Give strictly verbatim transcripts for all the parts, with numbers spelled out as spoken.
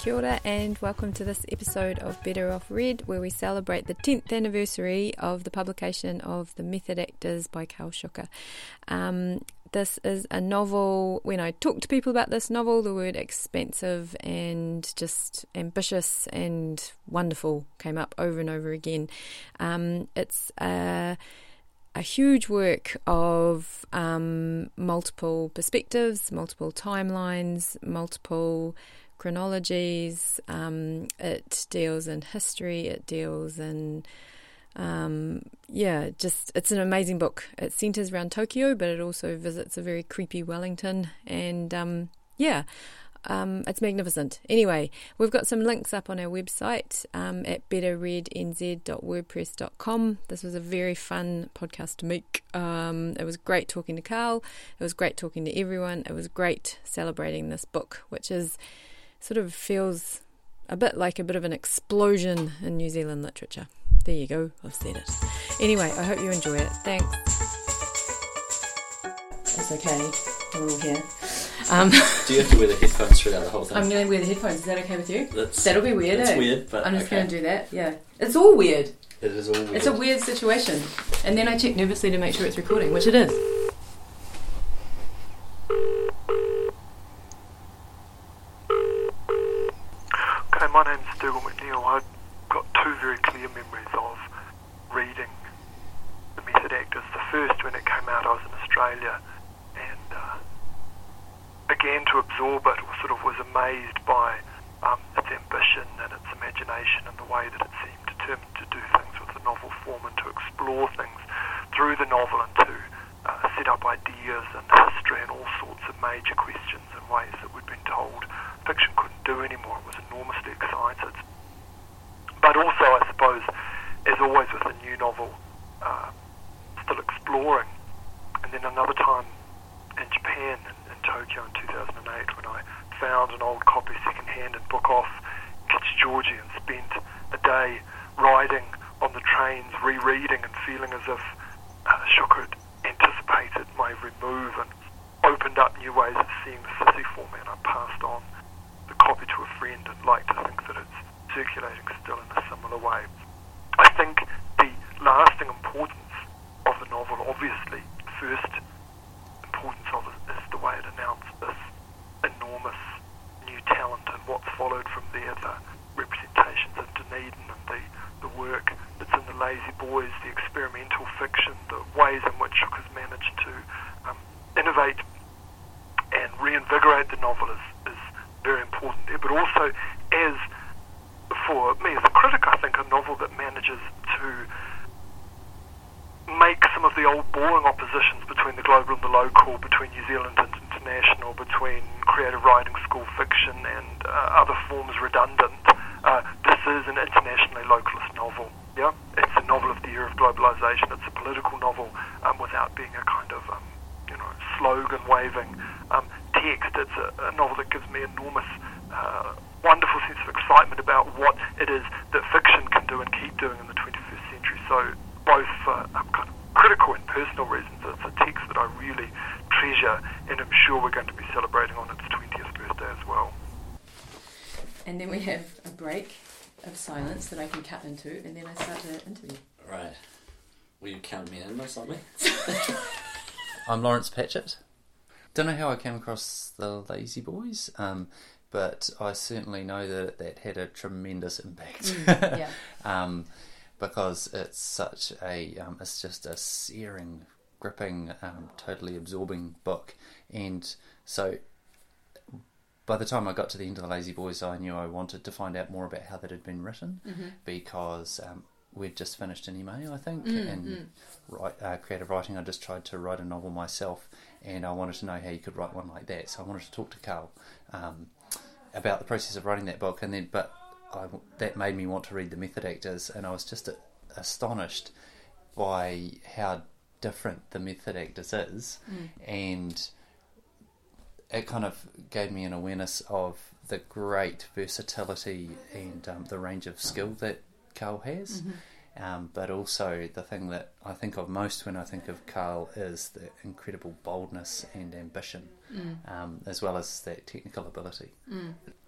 Kia ora and welcome to this episode of Better Off Read, where we celebrate the tenth anniversary of the publication of The Method Actors by Carl Shuker. Um, this is a novel. When I talk to people about this novel, the word expansive and just ambitious and wonderful came up over and over again. Um, it's a a huge work of um, multiple perspectives, multiple timelines, multiple chronologies. Um, it deals in history, it deals in, um, yeah, just, it's an amazing book. It centres around Tokyo, but it also visits a very creepy Wellington, and um, yeah, Um, it's magnificent. Anyway, we've got some links up on our website um, at better read n z dot wordpress dot com. This was a very fun podcast to make. Um, it was great talking to Carl. It was great talking to everyone. It was great celebrating this book, which is sort of feels a bit like a bit of an explosion in New Zealand literature. There you go. I've said it. Anyway, I hope you enjoy it. Thanks. It's okay. We're all here. Um, Do you have to wear the headphones throughout the whole thing? I'm going to wear the headphones. Is that okay with you? That's, That'll be weird, It's eh? weird, but I'm just okay. going to do that, yeah. It's all weird. It is all weird. It's a weird situation. And then I check nervously to make sure it's recording, which it is. Okay, my name's Dougal McNeil. I've got two very clear memories of reading The Method Actors. The first, when it came out, I was in Australia and uh, began to absorb it, or sort of was amazed by um, its ambition and its imagination and the way that it seemed determined to do things with the novel form and to explore things through the novel and to uh, set up ideas and history and all sorts of major questions in ways that we'd been told fiction couldn't do anymore. It was enormously excited. But also, I suppose, as always with a new novel, uh, still exploring. And then another time in Japan, in, in Tokyo in two thousand eight, when I found an old copy second-hand and book off Kichigeorgi and spent a day riding on the trains, rereading and feeling as if uh, Shuker had anticipated my every move and opened up new ways of seeing the city for me, and I passed on the copy to a friend and like to think that it's circulating still in a similar way. I think the lasting importance of the novel, obviously, the first importance of it is the way it announced this enormous new talent, and what's followed from there, the representations of Dunedin and the, the work that's in The Lazy Boys, the experimental fiction, the ways in which Shuker's managed to um, innovate and reinvigorate the novel is, is very important there. But also, as for me as a critic, I think a novel that manages to make some of the old boring oppositions between the global and the local, between New Zealand and international, between creative writing, school fiction and uh, other forms redundant. Uh, this is an internationally localist novel. Yeah, it's a novel of the era of globalisation. It's a political novel um, without being a kind of um, you know slogan-waving um, text. It's a, a novel that gives me enormous, uh, wonderful sense of excitement about what it is that fiction can do and keep doing in the twenty-first century. So both for um, kind of critical and personal reasons, it's a text that I really treasure, and I'm sure we're going to be celebrating on its twentieth birthday as well. And then we have a break of silence that I can cut into, and then I start the interview. Right. Will you count me in or something? I'm Lawrence Patchett. Don't know how I came across The Lazy Boys, um, but I certainly know that that had a tremendous impact. Mm, yeah. um, because it's such a, um, it's just a searing, gripping, um, totally absorbing book. And so by the time I got to the end of The Lazy Boys, I knew I wanted to find out more about how that had been written, mm-hmm. because um, we'd just finished an email, I think, mm-hmm. and write, uh, creative writing. I just tried to write a novel myself, and I wanted to know how you could write one like that. So I wanted to talk to Carl um, about the process of writing that book, and then, but I, that made me want to read The Method Actors, and I was just a, astonished by how different The Method Actors is, mm. and it kind of gave me an awareness of the great versatility and um, the range of skill that Carl has. Mm-hmm. Um, but also the thing that I think of most when I think of Carl is the incredible boldness and ambition, mm. um, as well as that technical ability. Mm.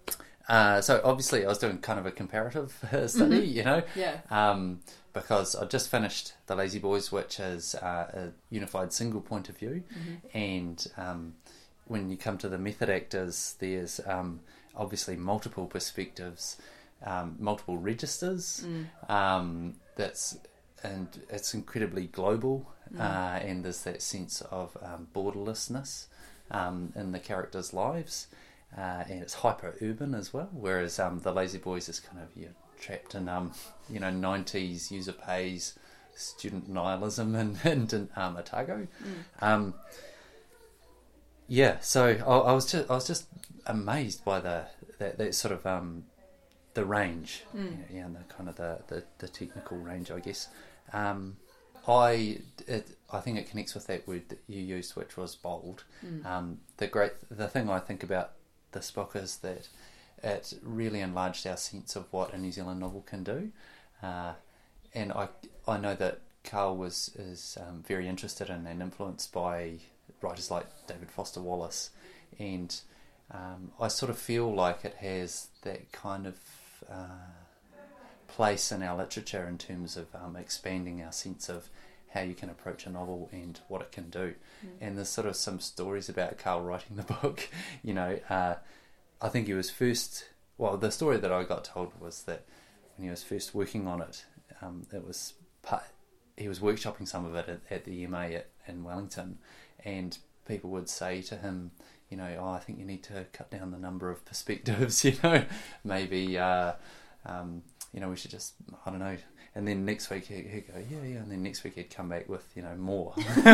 uh, so obviously I was doing kind of a comparative study, Mm-hmm. you know, Yeah. um, because I just finished The Lazy Boys, which is uh, a unified single point of view, Mm-hmm. and um, when you come to the method actors, there's um, obviously multiple perspectives, um, multiple registers. Mm. Um, that's and it's incredibly global, Mm. uh, and there's that sense of um, borderlessness um, in the characters' lives, uh, and it's hyper urban as well. Whereas um, The Lazy Boys is kind of you're trapped in um, you know nineties user pays, student nihilism, and, and in um, Otago. Mm. Um, yeah, so I, I was just I was just amazed by the that, that sort of um, the range, Mm. yeah, and the kind of the, the, the technical range, I guess. Um, I it, I think it connects with that word that you used, which was bold. Mm. Um, the great the thing I think about this book is that it really enlarged our sense of what a New Zealand novel can do, uh, and I I know that Carl was is um, very interested in and influenced by writers like David Foster Wallace, and um, I sort of feel like it has that kind of uh, place in our literature in terms of um, expanding our sense of how you can approach a novel and what it can do. Mm. And there's sort of some stories about Carl writing the book. You know, uh, I think he was first. Well, the story that I got told was that when he was first working on it, um, it was part, he was workshopping some of it at, at the E M A at, in Wellington, and people would say to him, you know, oh, I think you need to cut down the number of perspectives, you know, maybe, uh, um, you know, we should just, I don't know. And then next week he'd, he'd go, yeah, yeah, and then next week he'd come back with, you know, more,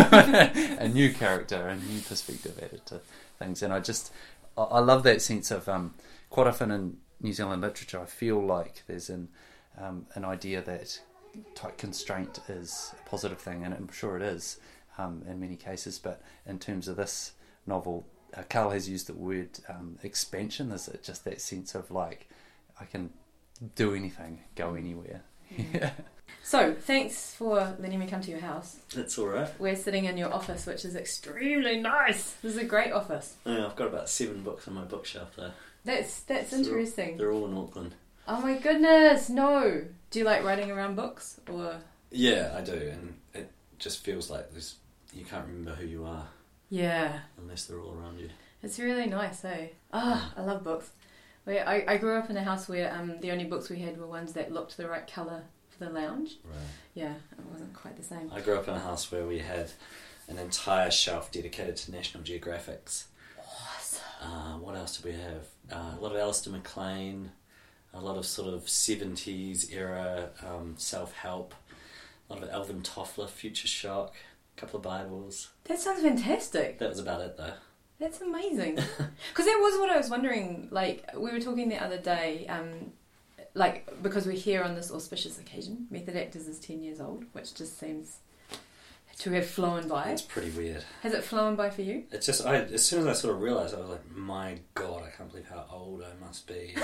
a new character, a new perspective added to things. And I just, I, I love that sense of, um, quite often in New Zealand literature, I feel like there's an, um, an idea that tight constraint is a positive thing, and I'm sure it is um, in many cases, but in terms of this novel, uh, Carl has used the word um, expansion. There's just that sense of like, I can do anything, go anywhere. Yeah. So, thanks for letting me come to your house. It's alright. We're sitting in your office, which is extremely nice. This is a great office. Yeah, I've got about seven books on my bookshelf there. That's that's So they're all- interesting. They're all in Auckland. Oh my goodness, no. Do you like writing around books, or? Yeah, I do, and it just feels like there's you can't remember who you are Yeah, unless they're all around you. it's really nice, eh? Ah, I love books. We, I, I grew up in a house where um, the only books we had were ones that looked the right colour for the lounge. Right. Yeah, it wasn't quite the same. I grew up in a house where we had an entire shelf dedicated to National Geographics. Awesome. Uh, what else did we have? Uh, a lot of Alistair MacLean, a lot of sort of seventies era um, self-help, a lot of Alvin Toffler, Future Shock, a couple of Bibles. That sounds fantastic. That was about it though. That's amazing. Because that was what I was wondering. Like, we were talking the other day, um, like, because we're here on this auspicious occasion. Method Actors is ten years old, which just seems to have flown by. It's pretty weird. Has it flown by for you? It's just, I, as soon as I sort of realised, I was like, my God, I can't believe how old I must be.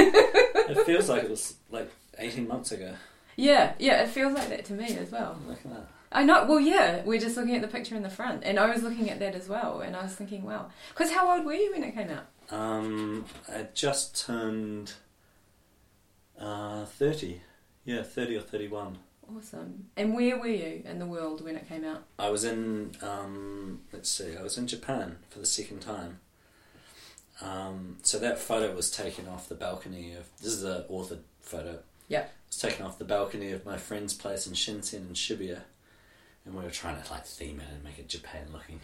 It feels like it was like eighteen months ago. Yeah, yeah, it feels like that to me as well. Look at that. I know, well, yeah, we're just looking at the picture in the front, and I was looking at that as well, and I was thinking, wow. Because how old were you when it came out? Um, I just turned uh, thirty. Yeah, thirty or thirty-one. Awesome. And where were you in the world when it came out? I was in, um, let's see, I was in Japan for the second time. Um, so that photo was taken off the balcony of, this is an authored photo. Yeah. It was taken off the balcony of my friend's place in Shinsen in Shibuya. And we were trying to like theme it and make it Japan looking.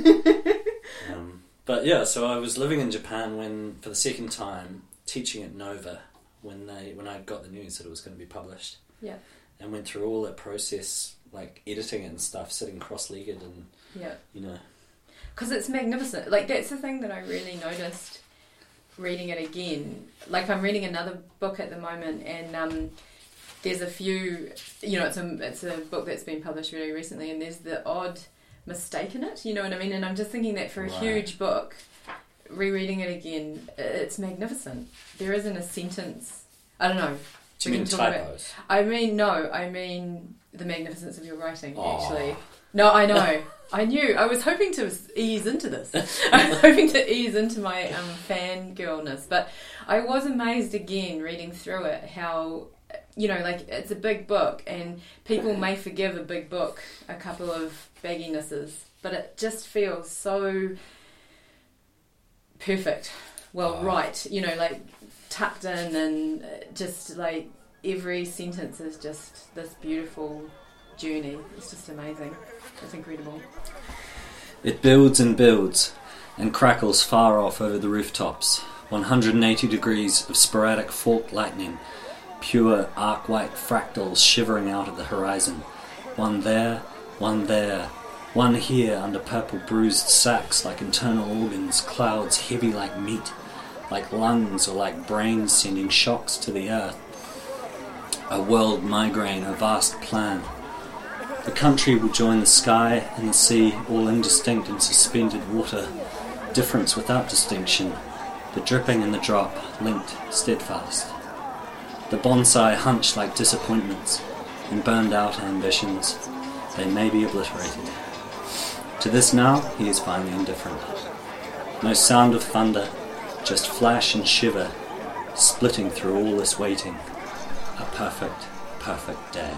um, but yeah, so I was living in Japan when, for the second time, teaching at Nova when they when I got the news that it was going to be published. Yeah. And went through all that process, like editing it and stuff, sitting cross-legged and, Yeah. you know. Because it's magnificent. Like, that's the thing that I really noticed reading it again. Like, I'm reading another book at the moment, and um, there's a few, you know, it's a, it's a book that's been published really recently, and there's the odd mistake in it, you know what I mean? And I'm just thinking that for a Right. huge book, rereading it again, it's magnificent. There isn't a sentence, I don't know. Do you We mean can talk about- typos? I mean, no, I mean the magnificence of your writing, Aw. actually. No, I know. I knew. I was hoping to ease into this. I was hoping to ease into my um, fangirlness. But I was amazed again, reading through it, how, you know, like, it's a big book, and people may forgive a big book a couple of bagginesses, but it just feels so perfect. Well, Oh. right. You know, like, tucked in, and just, like, every sentence is just this beautiful journey. It's just amazing. It's incredible. It builds and builds, and crackles far off over the rooftops. one hundred eighty degrees of sporadic forked lightning, pure arc-white fractals shivering out at the horizon. One there, one there, one here under purple bruised sacks like internal organs, clouds heavy like meat, like lungs or like brains sending shocks to the earth. A world migraine, a vast plan. The country will join the sky and the sea, all indistinct in suspended water, difference without distinction, the dripping and the drop, linked, steadfast. The bonsai hunch like disappointments and burned out ambitions, they may be obliterated. To this now, he is finally indifferent. No sound of thunder, just flash and shiver, splitting through all this waiting. A perfect, perfect day.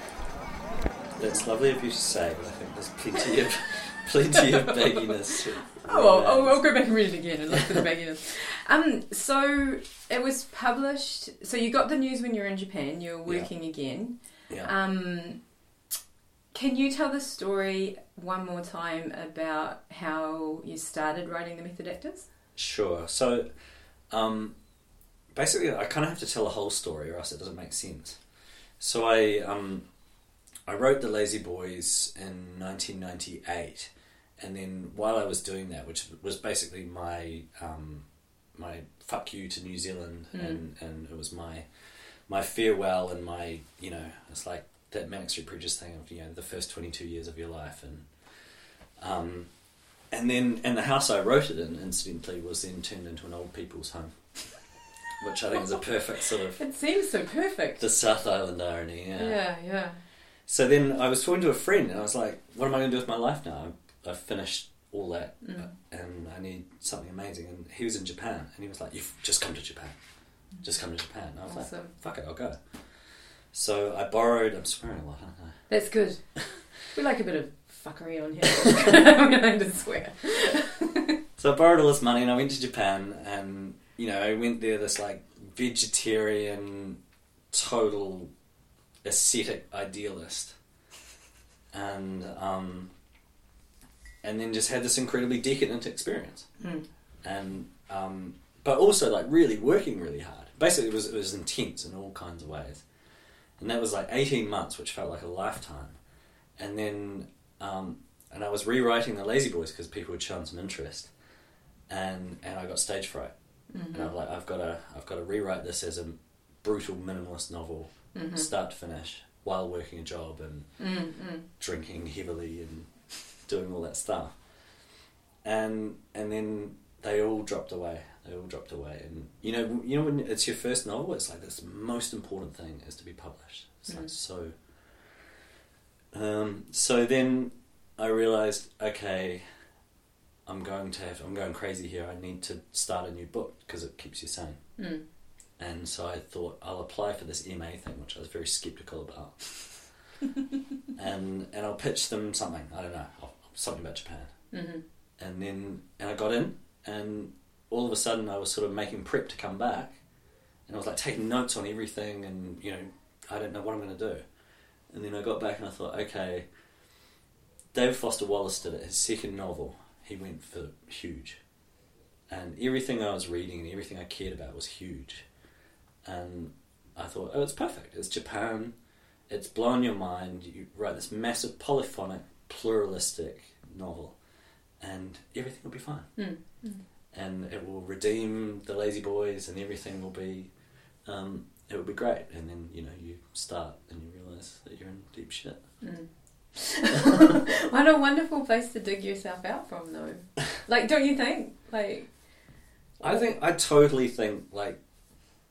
That's lovely of you to say, but I think there's plenty of plenty of bagginess. Oh, well, I'll, I'll go back and read it again and look for the bagginess. Um, so it was published. So you got the news when you were in Japan. You were working Yeah. again. Yeah. Um, can you tell the story one more time about how you started writing the Method Actors? Sure. So, um, basically, I kind of have to tell the whole story, or else it doesn't make sense. So I um, I wrote The Lazy Boys in nineteen ninety-eight, and then while I was doing that, which was basically my um, my fuck you to New Zealand, Mm. and, and it was my my farewell and my, you know, it's like that Manic Street Preachers thing of, you know, the first twenty-two years of your life, and um, and then and the house I wrote it in, incidentally, was then turned into an old people's home, which I think is a perfect sort of It seems so perfect. the South Island irony. Yeah. Yeah, yeah. So then I was talking to a friend, and I was like, "What am I going to do with my life now? I've, I've finished all that, Mm. uh, and I need something amazing." And he was in Japan, and he was like, "You've just come to Japan. Just come to Japan." And I was like, Awesome. "Fuck it, I'll go." So I borrowed. I'm swearing a lot, aren't I? That's good. We like a bit of fuckery on here. I'm going to swear. So I borrowed all this money, and I went to Japan, and you know, I went there this like vegetarian, total ascetic idealist, and um, and then just had this incredibly decadent experience, Mm. and um, but also like really working really hard. Basically, it was it was intense in all kinds of ways, and that was like eighteen months, which felt like a lifetime. And then um, and I was rewriting The Lazy Boys because people had shown some interest, and and I got stage fright, Mm-hmm. and I'm like, I've got to I've got to rewrite this as a brutal minimalist novel, Mm-hmm. start to finish, while working a job and Mm-hmm. drinking heavily and doing all that stuff. And and then they all dropped away. They all dropped away. And you know, you know when it's your first novel, it's like this most important thing is to be published. It's Mm. like so. Um, so then I realized, okay, I'm going to have, I'm going crazy here. I need to start a new book because it keeps you sane. Mm. And so I thought I'll apply for this M A thing, which I was very sceptical about. and and I'll pitch them something. I don't know, something about Japan. Mm-hmm. And then and I got in, and all of a sudden I was sort of making prep to come back, and I was like taking notes on everything, and you know, I don't know what I'm going to do. And then I got back and I thought, okay, David Foster Wallace did it. His second novel, he went for huge, and everything I was reading and everything I cared about was huge. And I thought, oh, it's perfect. It's Japan. It's blown your mind. You write this massive polyphonic, pluralistic novel, and everything will be fine. Mm. Mm. And it will redeem The Lazy Boys, and everything will be, um, it will be great. And then, you know, you start and you realise that you're in deep shit. Mm. What a wonderful place to dig yourself out from, though. Like, don't you think? Like, I think, I totally think, like,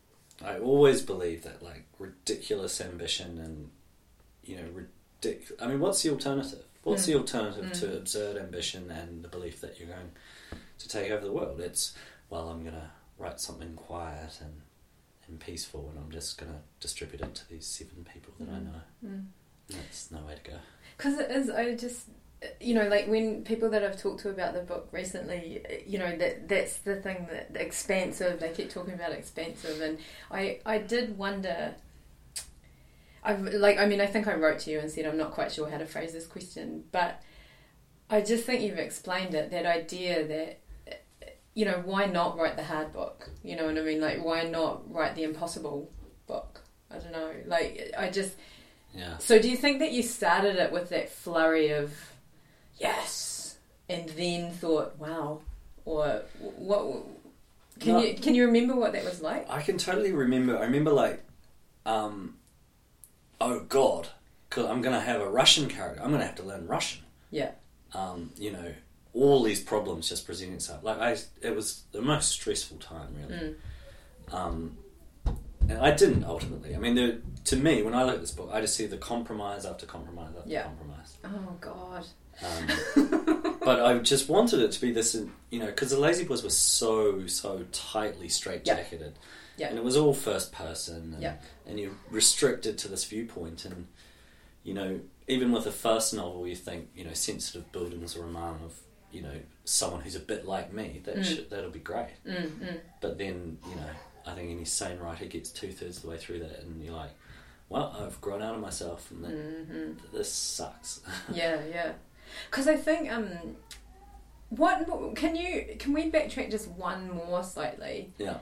I always believe that like ridiculous ambition and you know ridic- I mean, what's the alternative? What's mm. the alternative mm. to absurd ambition and the belief that you're going to take over the world? It's, well, I'm going to write something quiet and, and peaceful, and I'm just going to distribute it to these seven people that mm. I know. Mm. That's no way to go. Because it is, I just, you know, like when people that I've talked to about the book recently, you know, that that's the thing, that expansive, they keep talking about expansive, and I, I did wonder... I've, like, I mean, I think I wrote to you and said I'm not quite sure how to phrase this question, but I just think you've explained it, that idea that, you know, why not write the hard book? You know what I mean? Like, why not write the impossible book? I don't know. Like, I just... Yeah. So do you think that you started it with that flurry of, yes, and then thought, wow, or what... Can no, you can you remember what that was like? I can totally remember. I remember, like... um. Oh God, because I'm going to have a Russian character. I'm going to have to learn Russian. Yeah. Um, you know, all these problems just presenting itself. Like I, it was the most stressful time, really. Mm. Um, and I didn't ultimately. I mean, there, to me, when I look at this book, I just see the compromise after compromise after yeah. compromise. Oh God. Um, but I just wanted it to be this, you know, because the Lazy Boys were so so tightly straitjacketed. Yeah. Yeah. And it was all first person, and, yeah. and you're restricted to this viewpoint. And, you know, even with the first novel, you think, you know, sensitive buildings are a man of, you know, someone who's a bit like me. That mm. should, that'll be great. Mm, mm. But then, you know, I think any sane writer gets two-thirds of the way through that, and you're like, well, I've grown out of myself, and that, mm-hmm. this sucks. yeah, yeah. Because I think, um, what, can you, can we backtrack just one more slightly? Yeah.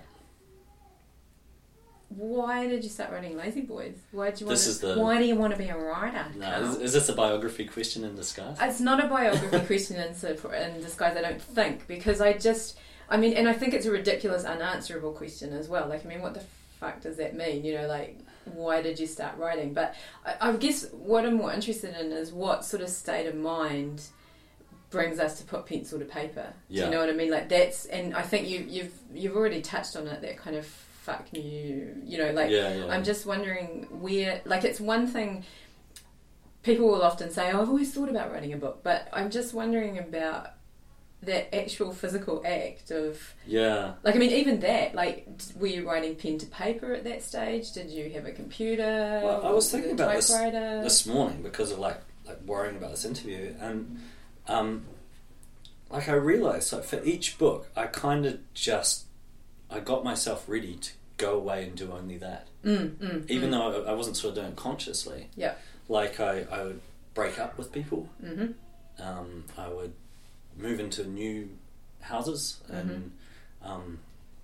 Why did you start writing Lazy Boys? Why do you want this to, is the, Why do you want to be a writer? No, is, is this a biography question in disguise? It's not a biography question in, in disguise, I don't think, because I just, I mean, and I think it's a ridiculous, unanswerable question as well. Like, I mean, what the fuck does that mean? You know, like, why did you start writing? But I, I guess what I'm more interested in is what sort of state of mind brings us to put pencil to paper. Yeah. Do you know what I mean? Like, that's, and I think you, you've you've already touched on it, that kind of fuck you, you know, like, yeah, yeah. I'm just wondering where, like, it's one thing, people will often say, oh, I've always thought about writing a book, but I'm just wondering about that actual physical act of, yeah, like, I mean, even that, like, were you writing pen to paper at that stage? Did you have a computer? Well, I was thinking about this, typewriter? this morning because of, like, like worrying about this interview, and, um, like, I realised, like, for each book, I kind of just I got myself ready to go away and do only that. Mm, mm, Even mm. though I wasn't sort of doing it consciously. Yeah. Like, I, I would break up with people. Mm-hmm. Um, I would move into new houses and mm-hmm. um,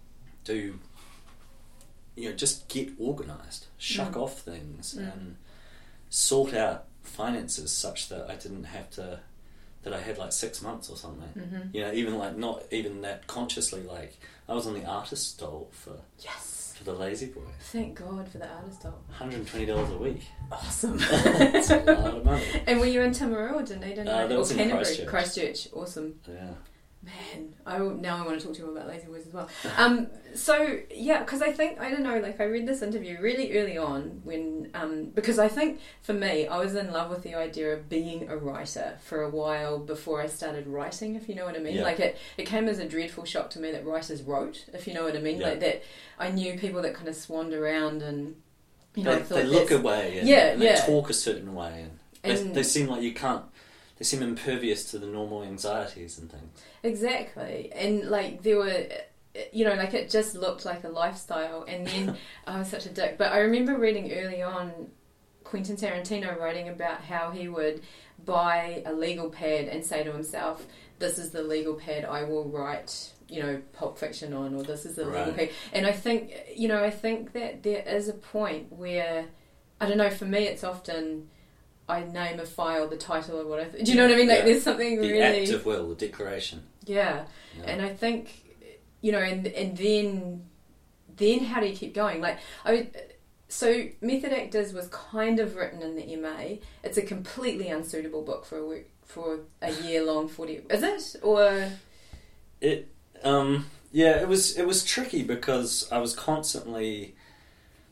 do, you know, just get organised. Shuck mm. off things mm. and sort out finances such that I didn't have to... that I had like six months or something. Mm-hmm. You know, even like not even that consciously. Like I was on the artist dole for yes for the Lazy Boy. Thank God for the artist dole. one hundred twenty dollars a week. Awesome. That's a lot of money. And were you in Timaru or Dunedin? Uh, that was or in Canterbury? Christchurch. Christchurch. Awesome. Yeah. Man, I now I want to talk to you about Lazy Boys as well. Um, so yeah, because I think I don't know. Like I read this interview really early on when um, because I think for me I was in love with the idea of being a writer for a while before I started writing. If you know what I mean. Yeah. Like it, it came as a dreadful shock to me that writers wrote. If you know what I mean. Yeah. Like that, I knew people that kind of swanned around and you know they, I thought they look away. And, yeah, and yeah. they talk a certain way, and, and they, they seem like you can't. They seem impervious to the normal anxieties and things. Exactly. And, like, there were, you know, like, it just looked like a lifestyle. And then, I was such a dick. But I remember reading early on Quentin Tarantino writing about how he would buy a legal pad and say to himself, this is the legal pad I will write, you know, Pulp Fiction on, or this is the right. legal pad. And I think, you know, I think that there is a point where, I don't know, for me it's often... I name a file, the title, or what I... Th- Do you know what I mean? Like, yeah. there's something the really... The act of will, the declaration. Yeah. yeah. And I think, you know, and and then, then how do you keep going? Like, I would, so Method Actors was kind of written in the M A. It's a completely unsuitable book for a week, for a year-long forty... Is it? Or... It, um... Yeah, it was, it was tricky because I was constantly...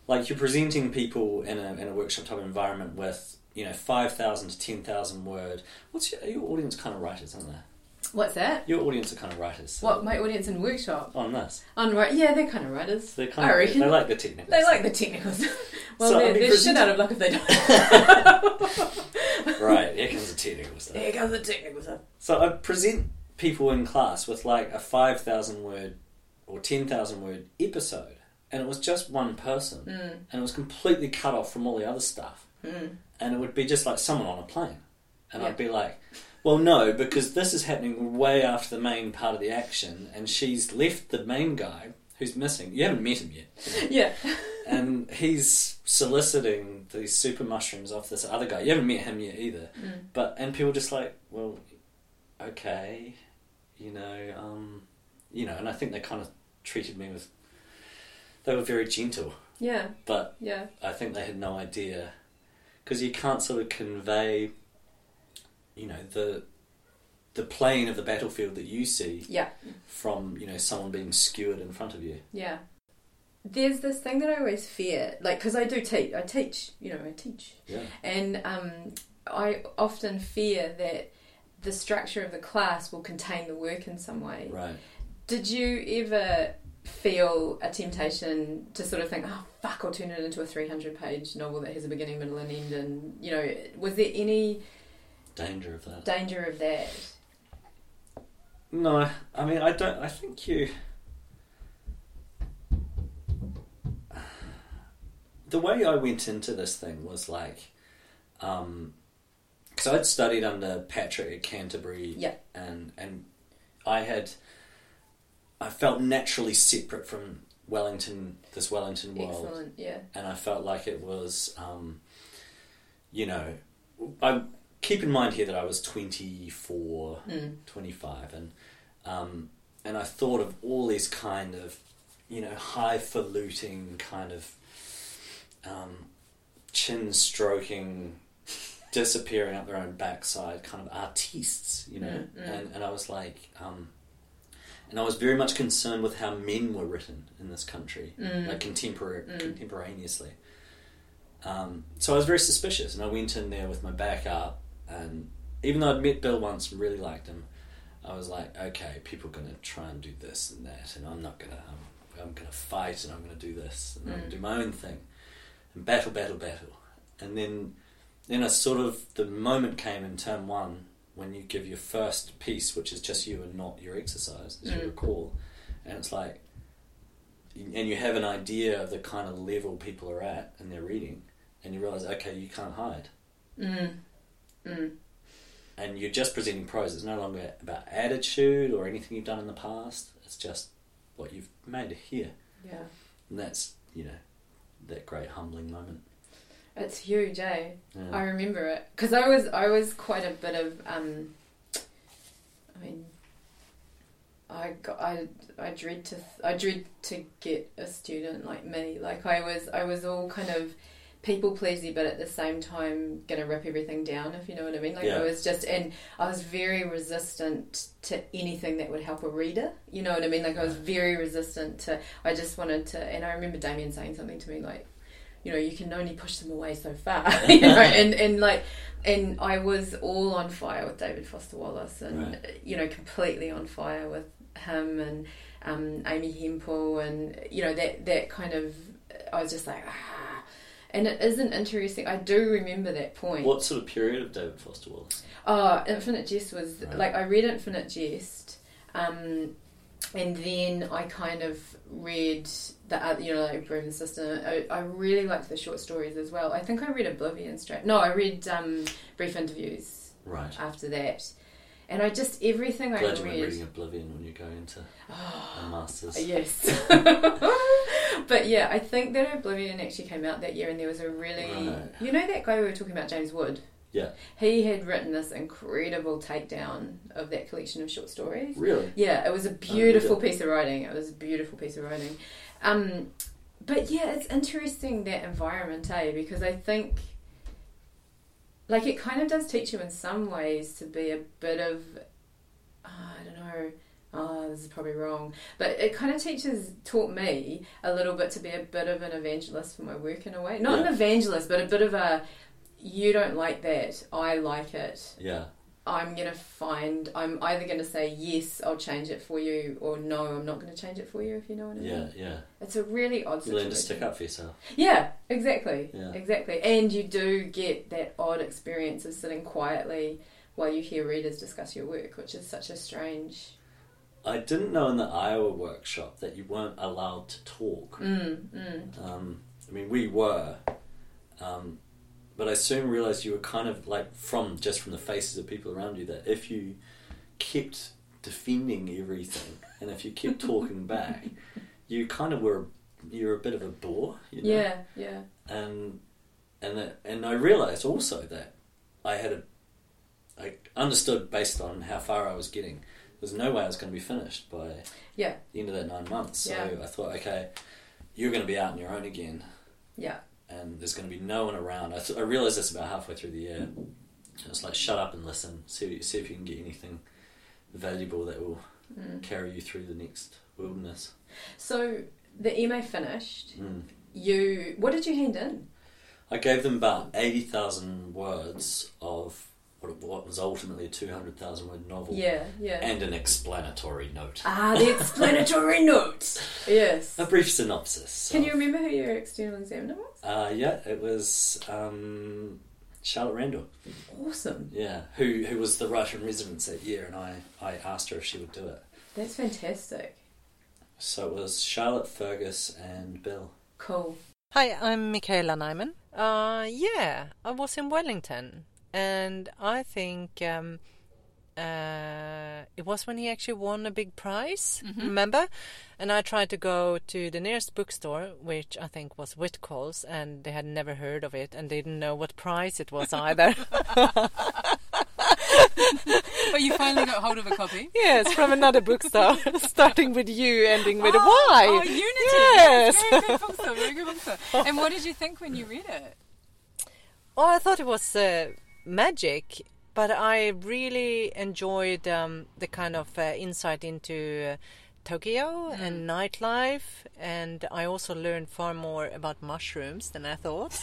like you're presenting people in a in a workshop type environment with, you know, five thousand to ten thousand word. What's your, your audience kind of writers, aren't they? What's that? Your audience are kind of writers. So What, my audience in workshop? on this, On right, yeah, they're kind of writers. they kind I of reckon. they like the technical. They stuff. like the technicals. Well, So, I they're, mean, they're present- shit out of luck if they don't. Right, here comes the technical stuff. Here comes the technical stuff. So I present people in class with like a five thousand word or ten thousand word episode, and it was just one person, Mm. and it was completely cut off from all the other stuff, Mm. and it would be just like someone on a plane, and Yeah. I'd be like, well, no, because this is happening way after the main part of the action, and she's left the main guy who's missing. You haven't met him yet. Yeah. And he's soliciting these super mushrooms off this other guy. You haven't met him yet either. Mm. But and people just like, well, okay, you know, um, you know, and I think they kind of treated me with. They were very gentle, Yeah. but Yeah. I think they had no idea, because you can't sort of convey, you know, the the plane of the battlefield that you see Yeah. from, you know, someone being skewered in front of you. Yeah. There's this thing that I always fear, like, because I do teach, I teach, you know, I teach. Yeah. And um, I often fear that the structure of the class will contain the work in some way. Right. Did you ever feel a temptation to sort of think, oh, fuck, I'll turn it into a three hundred page novel that has a beginning, middle and end, and, you know, was there any Danger of that. danger of that? No, I mean, I don't. I think you. The way I went into this thing was like, um, because I'd studied under Patrick at Canterbury, Yeah. and and I had, I felt naturally separate from Wellington, this Wellington world, Excellent, yeah. and I felt like it was, um, you know, I keep in mind here that I was twenty-four, Mm. twenty-five, and um, and I thought of all these kind of, you know, highfalutin kind of um, chin stroking, disappearing up their own backside kind of artistes, you know, Mm, mm. and and I was like, um, and I was very much concerned with how men were written in this country, Mm. like contemporary, Mm. contemporaneously. Um, so I was very suspicious, and I went in there with my back up, and even though I'd met Bill once and really liked him, I was like, okay, people are going to try and do this and that, and I'm not going to, I'm, I'm going to fight, and I'm going to do this, and I'm going Mm. to do my own thing, and battle, battle, battle. And then, then a sort of, the moment came in term one, when you give your first piece, which is just you and not your exercise, as Mm. you recall, and it's like, and you have an idea of the kind of level people are at in their reading, and you realise, okay, you can't hide. Mm. Mm. And you're just presenting prose. It's no longer about attitude or anything you've done in the past. It's just what you've made here. Yeah. And that's, you know, that great humbling moment. It's huge, eh? Yeah. I remember it because I was I was quite a bit of um. I mean, I got I I dread to I dread to get a student like me. Like I was I was all kind of people pleasy, but at the same time gonna rip everything down. If you know what I mean. Like Yeah. I was just and I was very resistant to anything that would help a reader. You know what I mean? Like I was very resistant to. I just wanted to. And I remember Damien saying something to me like, you know, you can only push them away so far, you know, and, and like, and I was all on fire with David Foster Wallace and, Right. you know, completely on fire with him and um, Amy Hempel and, you know, that, that kind of, I was just like, ah, and it isn't interesting. I do remember that point. What sort of period of David Foster Wallace? Oh, Infinite Jest was, Right. like, I read Infinite Jest, um, and then I kind of read the other, you know, like Broom System. I, I really liked the short stories as well. I think I read Oblivion straight. No, I read um, Brief Interviews Right. after that. And I just, everything Glad I you weren't read... reading Oblivion when you go into a Masters. Yes. But yeah, I think that Oblivion actually came out that year and there was a really... Right. You know that guy we were talking about, James Wood? Yeah. He had written this incredible takedown of that collection of short stories. Really? Yeah, it was a beautiful Oh, piece of writing. It was a beautiful piece of writing. Um, but yeah, it's interesting, that environment, eh? Because I think, like, it kind of does teach you in some ways to be a bit of, oh, I don't know, oh, this is probably wrong. But it kind of teaches, taught me a little bit to be a bit of an evangelist for my work in a way. Not Yeah. an evangelist, but a bit of a, you don't like that, I like it. Yeah. I'm going to find, I'm either going to say, yes, I'll change it for you, or no, I'm not going to change it for you, if you know what I mean. Yeah, yeah. It's a really odd You situation. learn to stick up for yourself. Yeah, exactly. Yeah. Exactly. And you do get that odd experience of sitting quietly while you hear readers discuss your work, which is such a strange... I didn't know in the Iowa workshop that you weren't allowed to talk. Mm, mm. Um, I mean, we were, um, but I soon realised you were kind of like from just from the faces of people around you that if you kept defending everything and if you kept talking back, you kind of were you're a bit of a bore, you know. Yeah, yeah. And and that, and I realised also that I had a I understood based on how far I was getting. There's no way I was going to be finished by Yeah. the end of that nine months. So Yeah. I thought, okay, you're going to be out on your own again. Yeah. And there's going to be no one around. I, th- I realised this about halfway through the year. It's like, shut up and listen. See, see if you can get anything valuable that will Mm. carry you through the next wilderness. So the M A finished. Mm. You, what did you hand in? I gave them about eighty thousand words of what, what was ultimately a two hundred thousand word novel. Yeah, yeah. And an explanatory note. Ah, the explanatory note. Yes. A brief synopsis. Can of- you remember who your external examiner was? Uh, yeah, it was um, Charlotte Randall. Awesome. Yeah, who who was the writer in residence that year, and I, I asked her if she would do it. That's fantastic. So it was Charlotte, Fergus, and Bill. Cool. Hi, I'm Michaela Nyman. Uh, yeah, I was in Wellington, and I think um, uh, it was when he actually won a big prize, remember? And I tried to go to the nearest bookstore, which I think was Whitcoll's, and they had never heard of it, and they didn't know what prize it was either. But you finally got hold of a copy? Yes, from another bookstore, starting with U, ending with oh, a Y. Oh, Unity! Yes. Very good bookstore, very good bookstore. And what did you think when you read it? Oh, I thought it was uh, magic, but I really enjoyed um, the kind of uh, insight into uh, Tokyo Mm. and nightlife, and I also learned far more about mushrooms than I thought.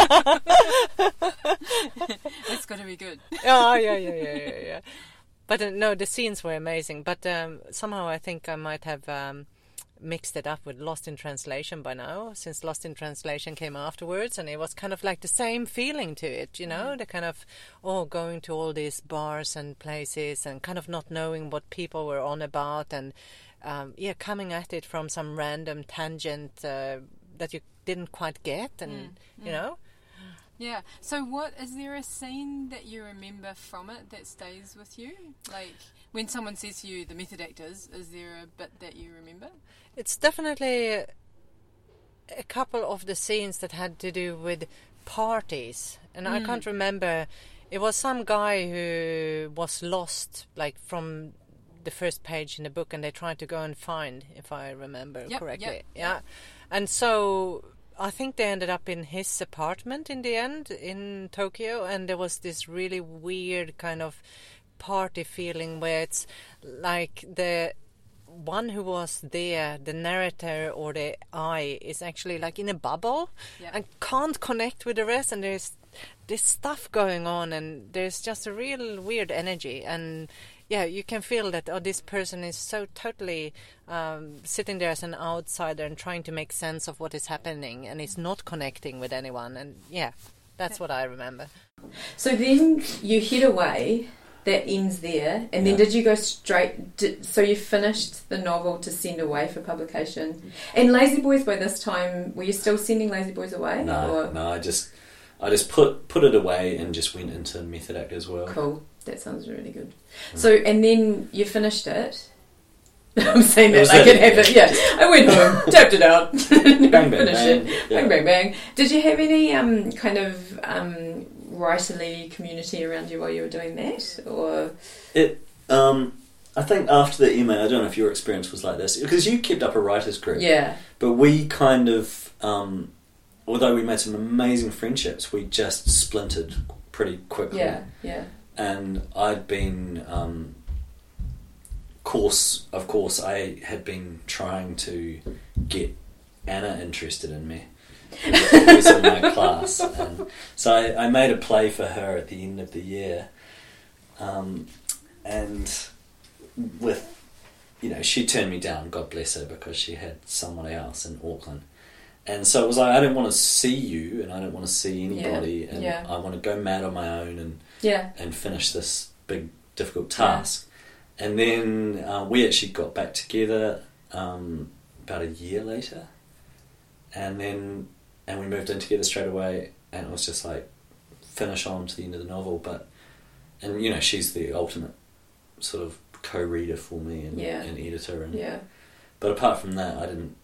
It's got to be good. Oh, yeah, yeah, yeah, yeah, yeah. But uh, no, the scenes were amazing. But um, somehow I think I might have um, mixed it up with Lost in Translation by now, since Lost in Translation came afterwards, and it was kind of like the same feeling to it, you know, the kind of, oh, going to all these bars and places and kind of not knowing what people were on about, and um, yeah, coming at it from some random tangent uh, that you didn't quite get, and, you know. Yeah. So what, is there a scene that you remember from it that stays with you? Like, when someone says to you, the method actors, is there a bit that you remember? It's definitely a couple of the scenes that had to do with parties, and I can't remember. It was some guy who was lost, like from the first page in the book, and they tried to go and find, if I remember Yep, correctly. yep, Yeah, and so I think they ended up in his apartment in the end in Tokyo, and there was this really weird kind of party feeling where it's like the one who was there, the narrator or the I, is actually like in a bubble Yeah. and can't connect with the rest, and there's this stuff going on, and there's just a real weird energy, and yeah, you can feel that, oh, this person is so totally um, sitting there as an outsider and trying to make sense of what is happening, and is not connecting with anyone, and yeah, that's what I remember. So then you head away, that ends there, and then Yeah. did you go straight, did, so you finished the novel to send away for publication. And Lazy Boys by this time, were you still sending Lazy Boys away? No, or? no, I just, I just put put it away and just went into method actors world. Cool, that sounds really good. So, and then you finished it. I'm saying It that was like it, it happened. yeah. Yeah, I went home, tapped it out, Bang, bang, finished bang. it. Yeah. Bang, bang, bang. Did you have any um, kind of um, writerly community around you while you were doing that, or? It, um, I think after the email, I don't know if your experience was like this, because you kept up a writers group. Yeah. But we kind of, um, although we made some amazing friendships, we just splintered pretty quickly. Yeah, yeah. And I'd been um, course, of course, I had been trying to get Anna interested in me. Who was in my class, and so I, I made a play for her at the end of the year, um, and with, you know, she turned me down, God bless her, because she had someone else in Auckland. And so it was like, I don't want to see you, and I don't want to see anybody, Yeah, and yeah. I want to go mad on my own and Yeah. and finish this big, difficult task. Yeah. And then uh, we actually got back together um, about a year later, and then and we moved in together straight away, and it was just like, finish on to the end of the novel. But, and you know, she's the ultimate sort of co-reader for me and, Yeah. and editor. And, Yeah. But apart from that, I didn't,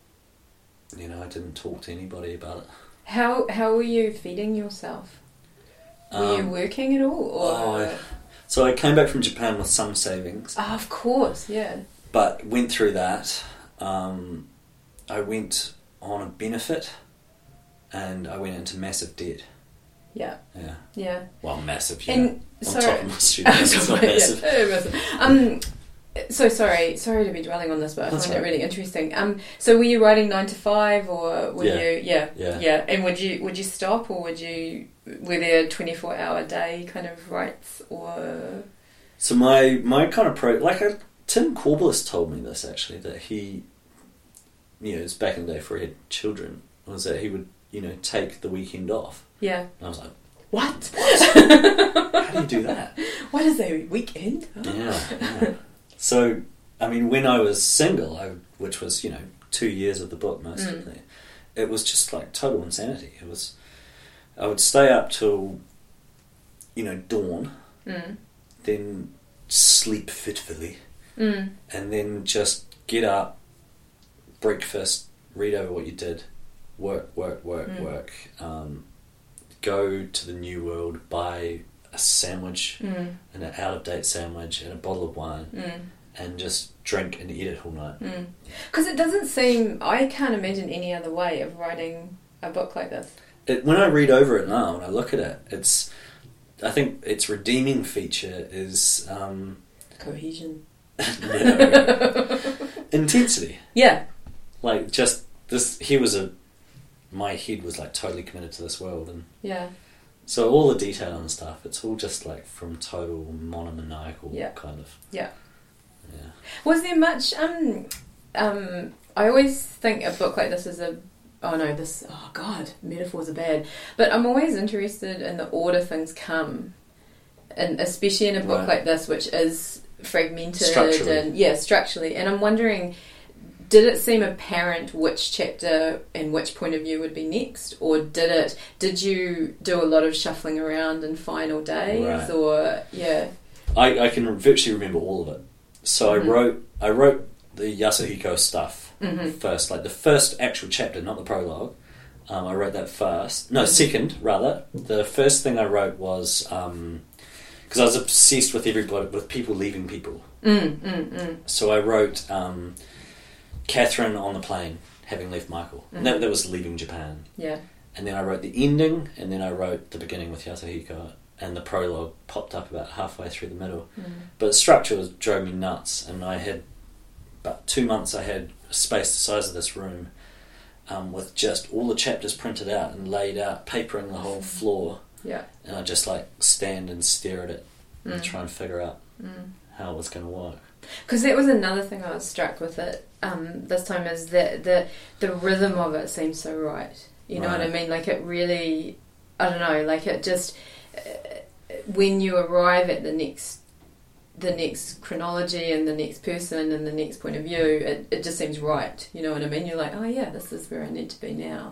you know, I didn't talk to anybody about it. How how were you feeding yourself? Were you Um, working at all? Or? oh, I- So I came back from Japan with some savings, Ah, of course, yeah. but went through that. Um, I went on a benefit, and I went into massive debt. Yeah, Yeah, yeah. well, massive. Yeah, And on sorry, top of my students, it's not Yeah, massive. very massive. Um, so sorry, sorry to be dwelling on this, but I That's find it right. really interesting. Um, so were you writing nine to five, or were Yeah. you? Yeah, Yeah. yeah. And would you would you stop, or would you? Were there twenty four hour day kind of rights, or? So my my kind of pro, like a, Tim Corbelis told me this actually, that he, you know, it's back in the day before he had children, was that he would, you know, take the weekend off. Yeah. And I was like, What? how do you do that? What is a weekend? Yeah, yeah. So, I mean, when I was single, I, which was, you know, two years of the book mostly, Mm. it was just like total insanity. It was, I would stay up till, you know, dawn, Mm. then sleep fitfully, Mm. and then just get up, breakfast, read over what you did, work, work, work, Mm. work, um, go to the New World, buy a sandwich, Mm. an out-of-date sandwich and a bottle of wine, Mm. and just drink and eat it all night. Because it doesn't seem. I can't imagine any other way of writing a book like this. It, when I read over it now, when I look at it, it's, I think its redeeming feature is um, Cohesion. no, intensity. Yeah. Like, just this, he was a, my head was like totally committed to this world, and Yeah. so all the detail and stuff, it's all just like from total monomaniacal Yeah. kind of. Yeah. Yeah. Was there much? Um, um, I always think a book like this is a. Oh no, this. Oh god, metaphors are bad. But I'm always interested in the order things come, and especially in a book Right. like this, which is fragmented Structurally. and yeah, structurally. And I'm wondering, did it seem apparent which chapter and which point of view would be next, or did it? Did you do a lot of shuffling around in final days, Right. or yeah? I, I can virtually remember all of it. So Mhm. I wrote I wrote the Yasuhiko stuff Mhm. first, like the first actual chapter, not the prologue. Um, I wrote that first. No, Mhm. second rather. The first thing I wrote was because I was obsessed with everybody, with people leaving people. Mm, mm, mm. So I wrote um, Catherine on the plane, having left Michael. Mhm. And that, that was leaving Japan. Yeah. And then I wrote the ending, and then I wrote the beginning with Yasuhiko, and the prologue popped up about halfway through the middle. Mm. But the structure was, drove me nuts, and I had about two months. I had a space the size of this room, um, with just all the chapters printed out and laid out, papering the whole floor, Yeah. and I just like stand and stare at it and Mm. try and figure out Mm. how it was going to work. Because that was another thing I was struck with it um, this time, is that the the rhythm of it seems so right. You know what I Right. mean? Like it really, I don't know. Like it just uh, when you arrive at the next the next chronology and the next person and the next point of view, it, it just seems right. You know what I mean? You're like, oh yeah, this is where I need to be now.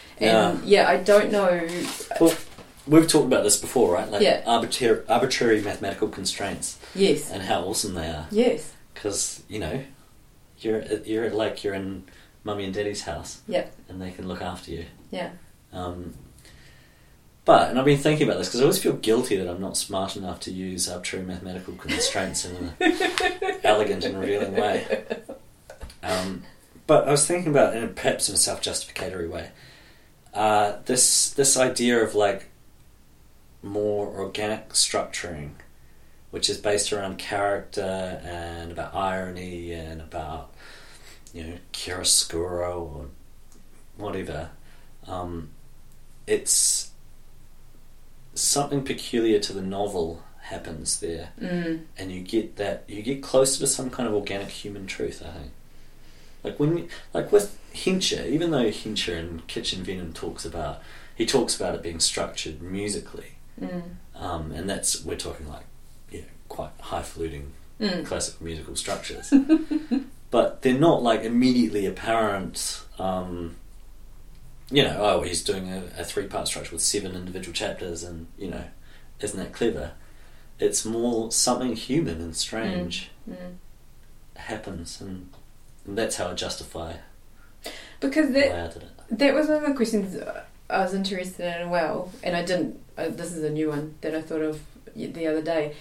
And yeah, I don't know. Well, we've talked about this before, right? Like Yeah. arbitrary, arbitrary mathematical constraints Yes. and how awesome they are. Yes. Because you know, you're you're like you're in mummy and daddy's house, Yeah. and they can look after you. Yeah. Um, but, and I've been thinking about this because I always feel guilty that I'm not smart enough to use arbitrary mathematical constraints in an elegant and revealing way. Um, but I was thinking about, in perhaps in a self-justificatory way, uh, this this idea of like more organic structuring which is based around character and about irony and about, you know, chiaroscuro or whatever. Um, it's something peculiar to the novel happens there, Mm. and you get that you get closer to some kind of organic human truth. I think, like when, you, like with Hincher, even though Hincher in Kitchen Venom talks about he talks about it being structured musically, Mm. um, and that's we're talking like you know, quite highfalutin Mm. classical musical structures, but they're not like immediately apparent. Um, you know, oh, he's doing a, a three-part structure with seven individual chapters, and you know, isn't that clever? It's more something human and strange Mm. Mm. happens, and, and that's how I justify Because why that I did it. that was one of the questions I was interested in as well, and I didn't. Uh, this is a new one that I thought of y- the other day.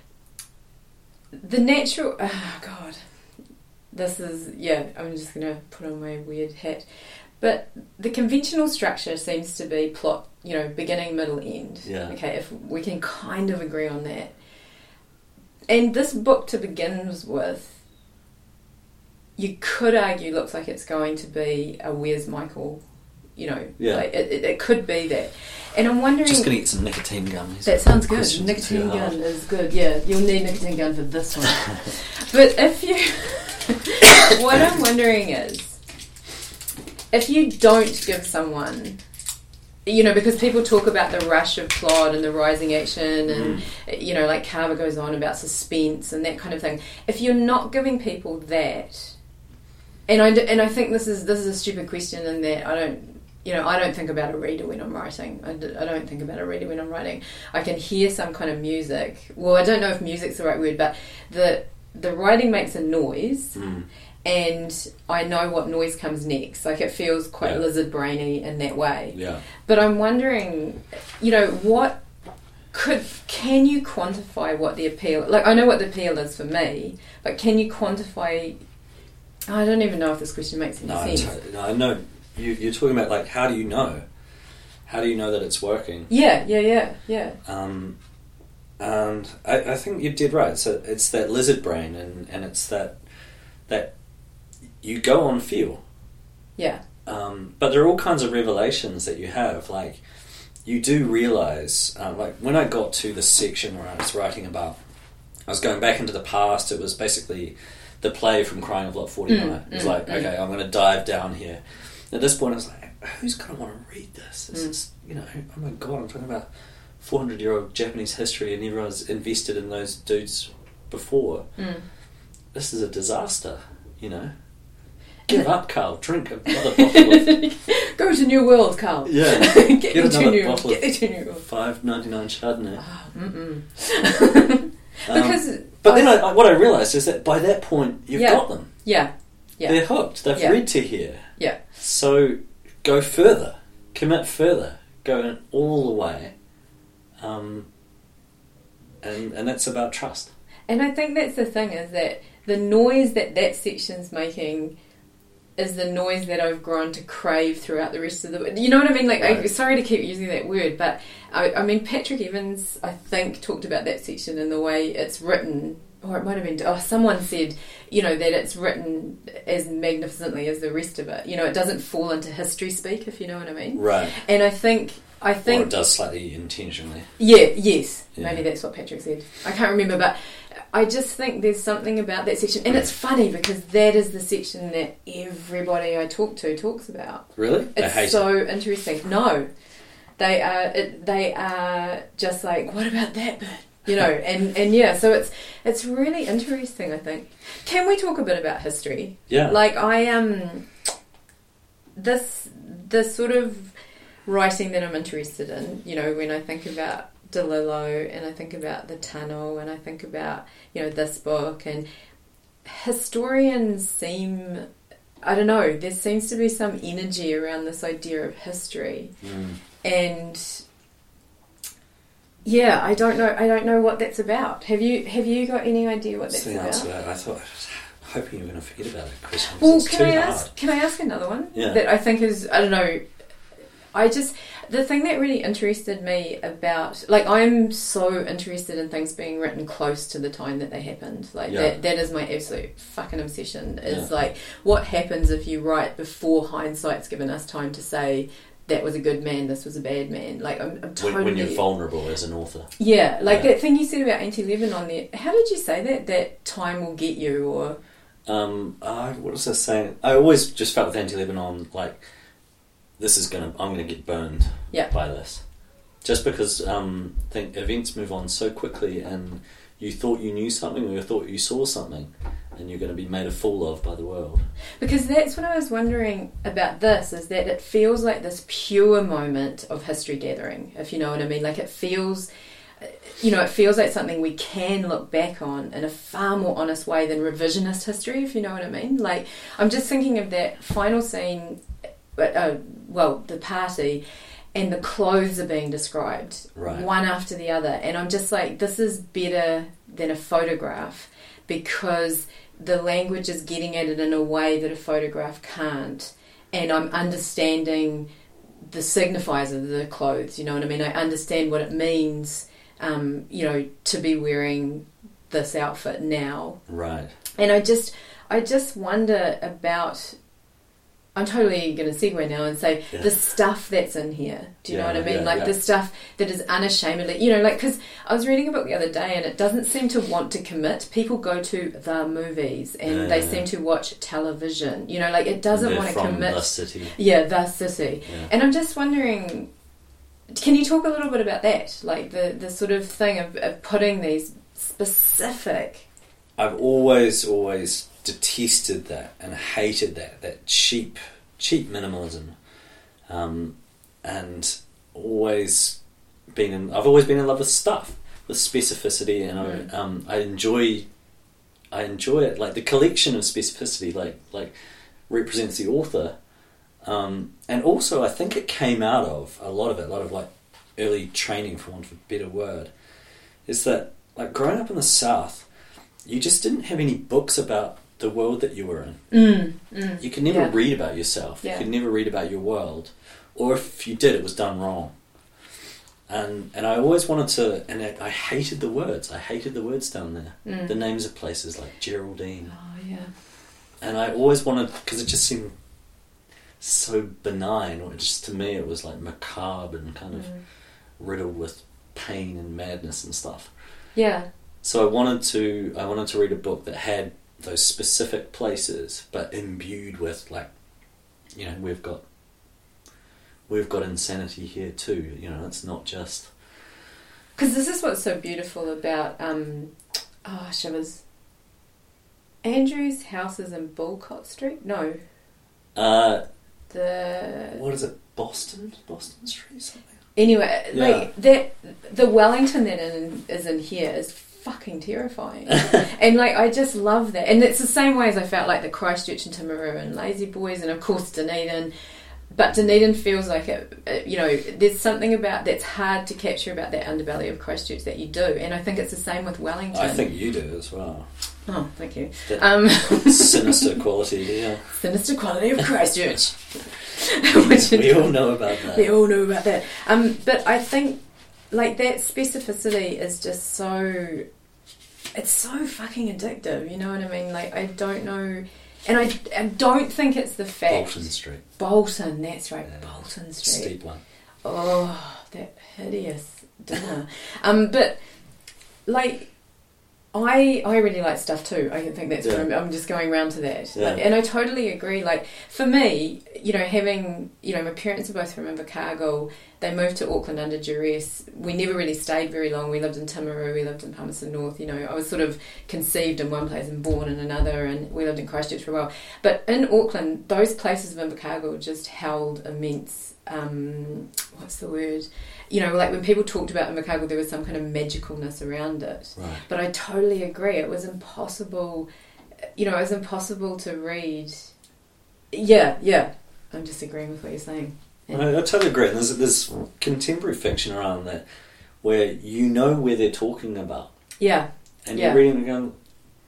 The natural. Oh God, this is yeah. I'm just gonna put on my weird hat. But the conventional structure seems to be plot, you know, beginning, middle, end. Yeah. Okay, if we can kind of agree on that. And this book, to begin with, you could argue looks like it's going to be a Where's Michael, you know, Yeah. like it, it, it could be that. And I'm wondering... Just gonna get some nicotine gummies. That sounds good. Questions Nicotine too hard. gun is good, yeah. You'll need nicotine gun for this one. But if you... what I'm wondering is, if you don't give someone, you know, because people talk about the rush of plot and the rising action and, Mm. you know, like Carver goes on about suspense and that kind of thing. If you're not giving people that, and I, d- and I think this is this is a stupid question in that I don't, you know, I don't think about a reader when I'm writing. I, d- I don't think about a reader when I'm writing. I can hear some kind of music. Well, I don't know if music's the right word, but the the writing makes a noise. Mm. And I know what noise comes next. Like, it feels quite Yeah. lizard brainy in that way. Yeah. But I'm wondering, you know, what could can you quantify what the appeal? Like, I know what the appeal is for me, but can you quantify? I don't even know if this question makes any No, I, sense. t- no, I know. You, you're talking about like how do you know? How do you know that it's working? Yeah, yeah, yeah, yeah. Um, and I, I think you did right. So it's that lizard brain, and, and it's that that you go on feel. Yeah. Um, but there are all kinds of revelations that you have. Like, you do realise, um, like when I got to the section where I was writing about, I was going back into the past. It was basically the play from Crying of Lot forty-nine. Mm, it was mm, like, mm. okay, I'm going to dive down here. At this point, I was like, who's going to want to read this? This Mm. is, you know, oh my god, I'm talking about four hundred year old Japanese history, and everyone's invested in those dudes before. Mm. This is a disaster, you know. Give up, Carl. Drink another bottle of Go to New World, Carl. yeah. Get, Get me to another New bottle Get of me to New World. five ninety nine Chardonnay. Oh, mm-mm. Um, Because, but then I, I, what I realised is that by that point you've Yeah. got them. yeah, yeah, They're hooked. They've Yeah. read to here. yeah. So go further. Commit further. Go in all the way. Um, and and that's about trust. And I think that's the thing, is that the noise that that section's making is the noise that I've grown to crave throughout the rest of the... You know what I mean? Like, I, Right. sorry to keep using that word, but I, I mean, Patrick Evans, I think, talked about that section in the way it's written, or it might have been... Oh, someone said, you know, that it's written as magnificently as the rest of it. You know, it doesn't fall into history speak, if you know what I mean. Right. And I think... I Or think it does slightly intentionally. Yeah, yes. Yeah. Maybe that's what Patrick said. I can't remember, but I just think there's something about that section. And it's funny because that is the section that everybody I talk to talks about. Really? They hate It's so interesting. No. They are it, they are just like, what about that bit? You know, and, and yeah, so it's it's really interesting, I think. Can we talk a bit about history? Yeah. Like, I um this this sort of writing that I'm interested in, you know, when I think about DeLillo and I think about The Tunnel and I think about, you know, this book, and historians seem, I don't know, there seems to be some energy around this idea of history. Mm. And yeah, I don't know I don't know what that's about. Have you have you got any idea what That's that's the answer to about? that. I thought, I was hoping you were going to forget about that question. 'cause Well, it's can too I hard. ask can I ask another one? Yeah. That I think is, I don't know, I just, the thing that really interested me about, like, I'm so interested in things being written close to the time that they happened. Like, Yeah. that that is my absolute fucking obsession, is Yeah. like, what happens if you write before hindsight's given us time to say, that was a good man, this was a bad man. Like, I'm, I'm totally... When, when you're vulnerable as an author. Yeah, like Yeah. that thing you said about anti-Lebanon there, how did you say that? That time will get you, or... Um, uh, what was I saying? I always just felt with anti-Lebanon, like, this is gonna, I'm gonna get burned Yeah. by this. Just because um, I think events move on so quickly, and you thought you knew something, or you thought you saw something, and you're going to be made a fool of by the world. Because that's what I was wondering about this, is that it feels like this pure moment of history gathering, if you know what I mean. Like, it feels, you know, it feels like something we can look back on in a far more honest way than revisionist history, if you know what I mean. Like, I'm just thinking of that final scene, uh, well, the party, and the clothes are being described, Right. one after the other. And I'm just like, this is better than a photograph, because the language is getting at it in a way that a photograph can't. And I'm understanding the signifiers of the clothes, you know what I mean? I understand what it means, um, you know, to be wearing this outfit now. Right. And I just, I just wonder about... I'm totally going to segue now and say Yeah. the stuff that's in here. Do you know Yeah, what I mean? yeah, like yeah. the stuff that is unashamedly, you know, like, because I was reading a book the other day and it doesn't seem to want to commit. People go to the movies and Yeah, they yeah. seem to watch television. You know, like it doesn't They're want to from commit. the city. Yeah, the city. Yeah. And I'm just wondering, can you talk a little bit about that? Like the, the sort of thing of, of putting these specific... I've always, always detested that and hated that, that cheap, cheap minimalism, um, and always been in, I've always been in love with stuff, with specificity, and Mm. I, um, I enjoy, I enjoy it. Like the collection of specificity, like like represents the author, um, and also I think it came out of a lot of it, a lot of like early training, for want of a better word, is that like growing up in the South, you just didn't have any books about the world that you were in. Mm, mm, You could never yeah. read about yourself. Yeah. You could never read about your world. Or if you did, it was done wrong. And and I always wanted to, and I, I hated the words. I hated the words down there. Mm. The names of places like Geraldine. Oh, yeah. And I always wanted, because it just seemed so benign, or just to me it was like macabre and kind of Mm. riddled with pain and madness and stuff. Yeah. So I wanted to I wanted to read a book that had those specific places, but imbued with, like, you know, we've got we've got insanity here too. You know, it's not just... Because this is what's so beautiful about, um, oh, shivers. Andrew's house is in Bulcott Street? No. Uh, The... what is it? Boston? Boston Street? Something? Anyway, Yeah. like, that, the Wellington that in, is in here is fucking terrifying. And, like, I just love that. And it's the same way as I felt like the Christchurch and Timaru and Lazy Boys, and of course Dunedin. But Dunedin feels like it, it, you know, there's something about that's hard to capture about that underbelly of Christchurch that you do. And I think it's the same with Wellington. I think you do as well. Oh, thank you. That Um, sinister quality, yeah. Sinister quality of Christchurch. Which We all know about that. We all know about that. Um, but I think, like, that specificity is just so... It's so fucking addictive, you know what I mean? Like, I don't know... And I, I don't think it's the fact... Bolton Street. Bolton, that's right. Yeah. Bolton Street. Steep one. Oh, that hideous dinner. um, but, like... I I really like stuff too. I think that's Yeah. what I'm, I'm just going round to that. Yeah. Like, and I totally agree. Like, for me, you know, having, you know, my parents are both from Invercargill. They moved to Auckland under duress. We never really stayed very long. We lived in Timaru, we lived in Palmerston North. You know, I was sort of conceived in one place and born in another, and we lived in Christchurch for a while. But in Auckland, those places of Invercargill just held immense, um, what's the word? You know, like when people talked about Invercargill, there was some kind of magicalness around it. Right. But I totally agree. It was impossible, you know, it was impossible to read. Yeah, yeah. I'm just agreeing with what you're saying. Yeah. I, I totally agree. And there's, there's contemporary fiction around that where you know where they're talking about. Yeah. And Yeah. you're reading and going,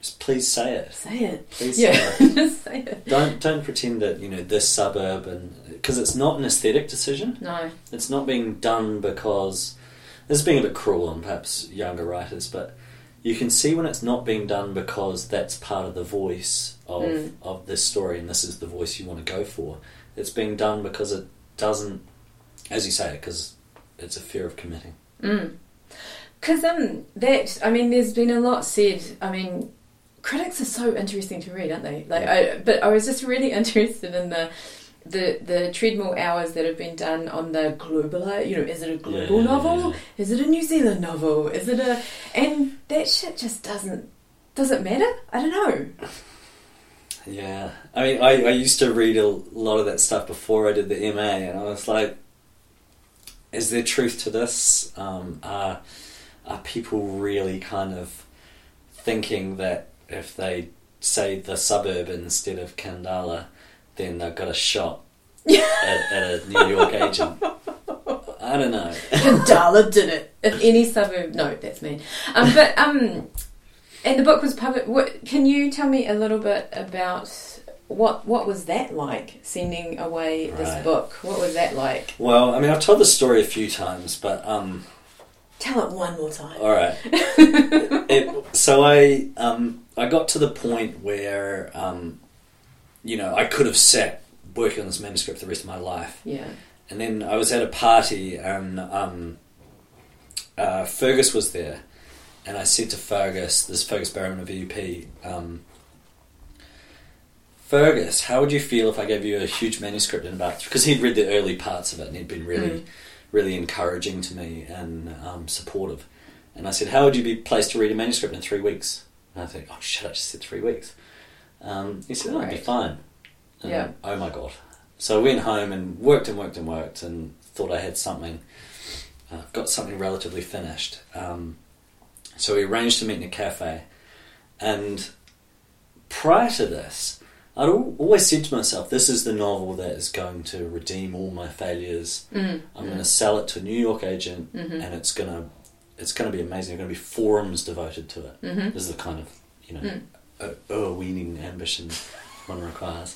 just please say it. Say it. Please Yeah, say it. just say it. Don't don't pretend that you know this suburb and because it's not an aesthetic decision. No. It's not being done because this is being a bit cruel on perhaps younger writers, but you can see when it's not being done because that's part of the voice of Mm. of this story, and this is the voice you want to go for. It's being done because it doesn't, as you say, because it's a fear of committing. Because um, that, I mean, there's been a lot said. I mean, critics are so interesting to read, aren't they? Like, I, but I was just really interested in the the the treadmill hours that have been done on the global. You know, is it a global Yeah, novel? yeah. Is it a New Zealand novel? Is it a? And that shit just doesn't. Does it matter? I don't know. Yeah, I mean, I, I used to read a lot of that stuff before I did the M A, and I was like, is there truth to this? Um, are, are people really kind of thinking that if they say the suburb instead of Kandala, then they've got a shot at, at a New York agent? I don't know. Kandala did it. If any suburb, no, that's mean. Um, but um, and the book was published. What, can you tell me a little bit about what what was that like? Sending away this Right. book. What was that like? Well, I mean, I've told the story a few times, but um, Tell it one more time. all right. it, so I um, I got to the point where um, you know I could have sat working on this manuscript the rest of my life. Yeah. And then I was at a party and um, uh, Fergus was there. And I said to Fergus, this is Fergus Barrowman of E U P, um, Fergus, how would you feel if I gave you a huge manuscript in about... Because he'd read the early parts of it and he'd been really, Mm. really encouraging to me and um, supportive. And I said, how would you be placed to read a manuscript in three weeks? And I think, oh shit, I just said three weeks. Um, he said, oh, I'd be Right. fine. And Yeah. oh my God. So I went home and worked and worked and worked and thought I had something, uh, got something relatively finished. Um, so we arranged to meet in a cafe. And prior to this, I'd al- always said to myself, this is the novel that is going to redeem all my failures. Mm. I'm going to sell it to a New York agent Mm-hmm. and it's going to it's going to be amazing. There are going to be forums devoted to it. Mm-hmm. This is the kind of, you know, Mm. uh, overweening ambition one requires.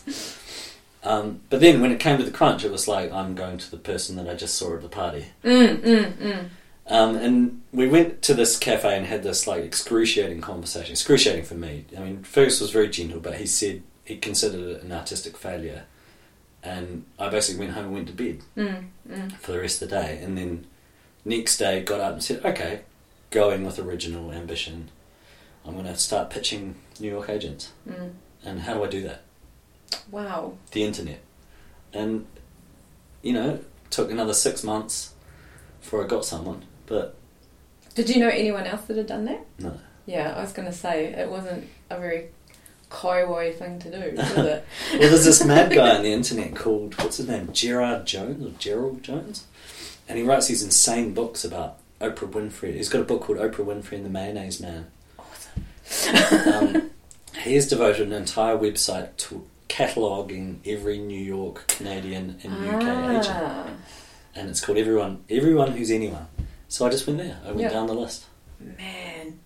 Um, but then when it came to the crunch, it was like, I'm going to the person that I just saw at the party. Mm, mm, mm. Um, and we went to this cafe and had this like excruciating conversation. Excruciating for me. I mean, Fergus was very gentle, but he said he considered it an artistic failure. And I basically went home and went to bed Mm, mm. for the rest of the day. And then next day got up and said, okay, going with original ambition, I'm going to start pitching New York agents. Mm. And how do I do that? Wow. The internet. And, you know, took another six months before I got someone, but Did you know anyone else that had done that? no. Yeah, I was going to say, it wasn't a very Kaiwai thing to do, was it? Well, there's this mad guy on the internet called, what's his name, Gerard Jones or Gerald Jones? And he writes these insane books about Oprah Winfrey. He's got a book called Oprah Winfrey and the Mayonnaise Man. Awesome. Um, he has devoted an entire website to cataloguing every New York, Canadian and U K agent. Ah, And it's called Everyone Everyone Who's Anyone. So I just went there. I went Yeah. down the list. man.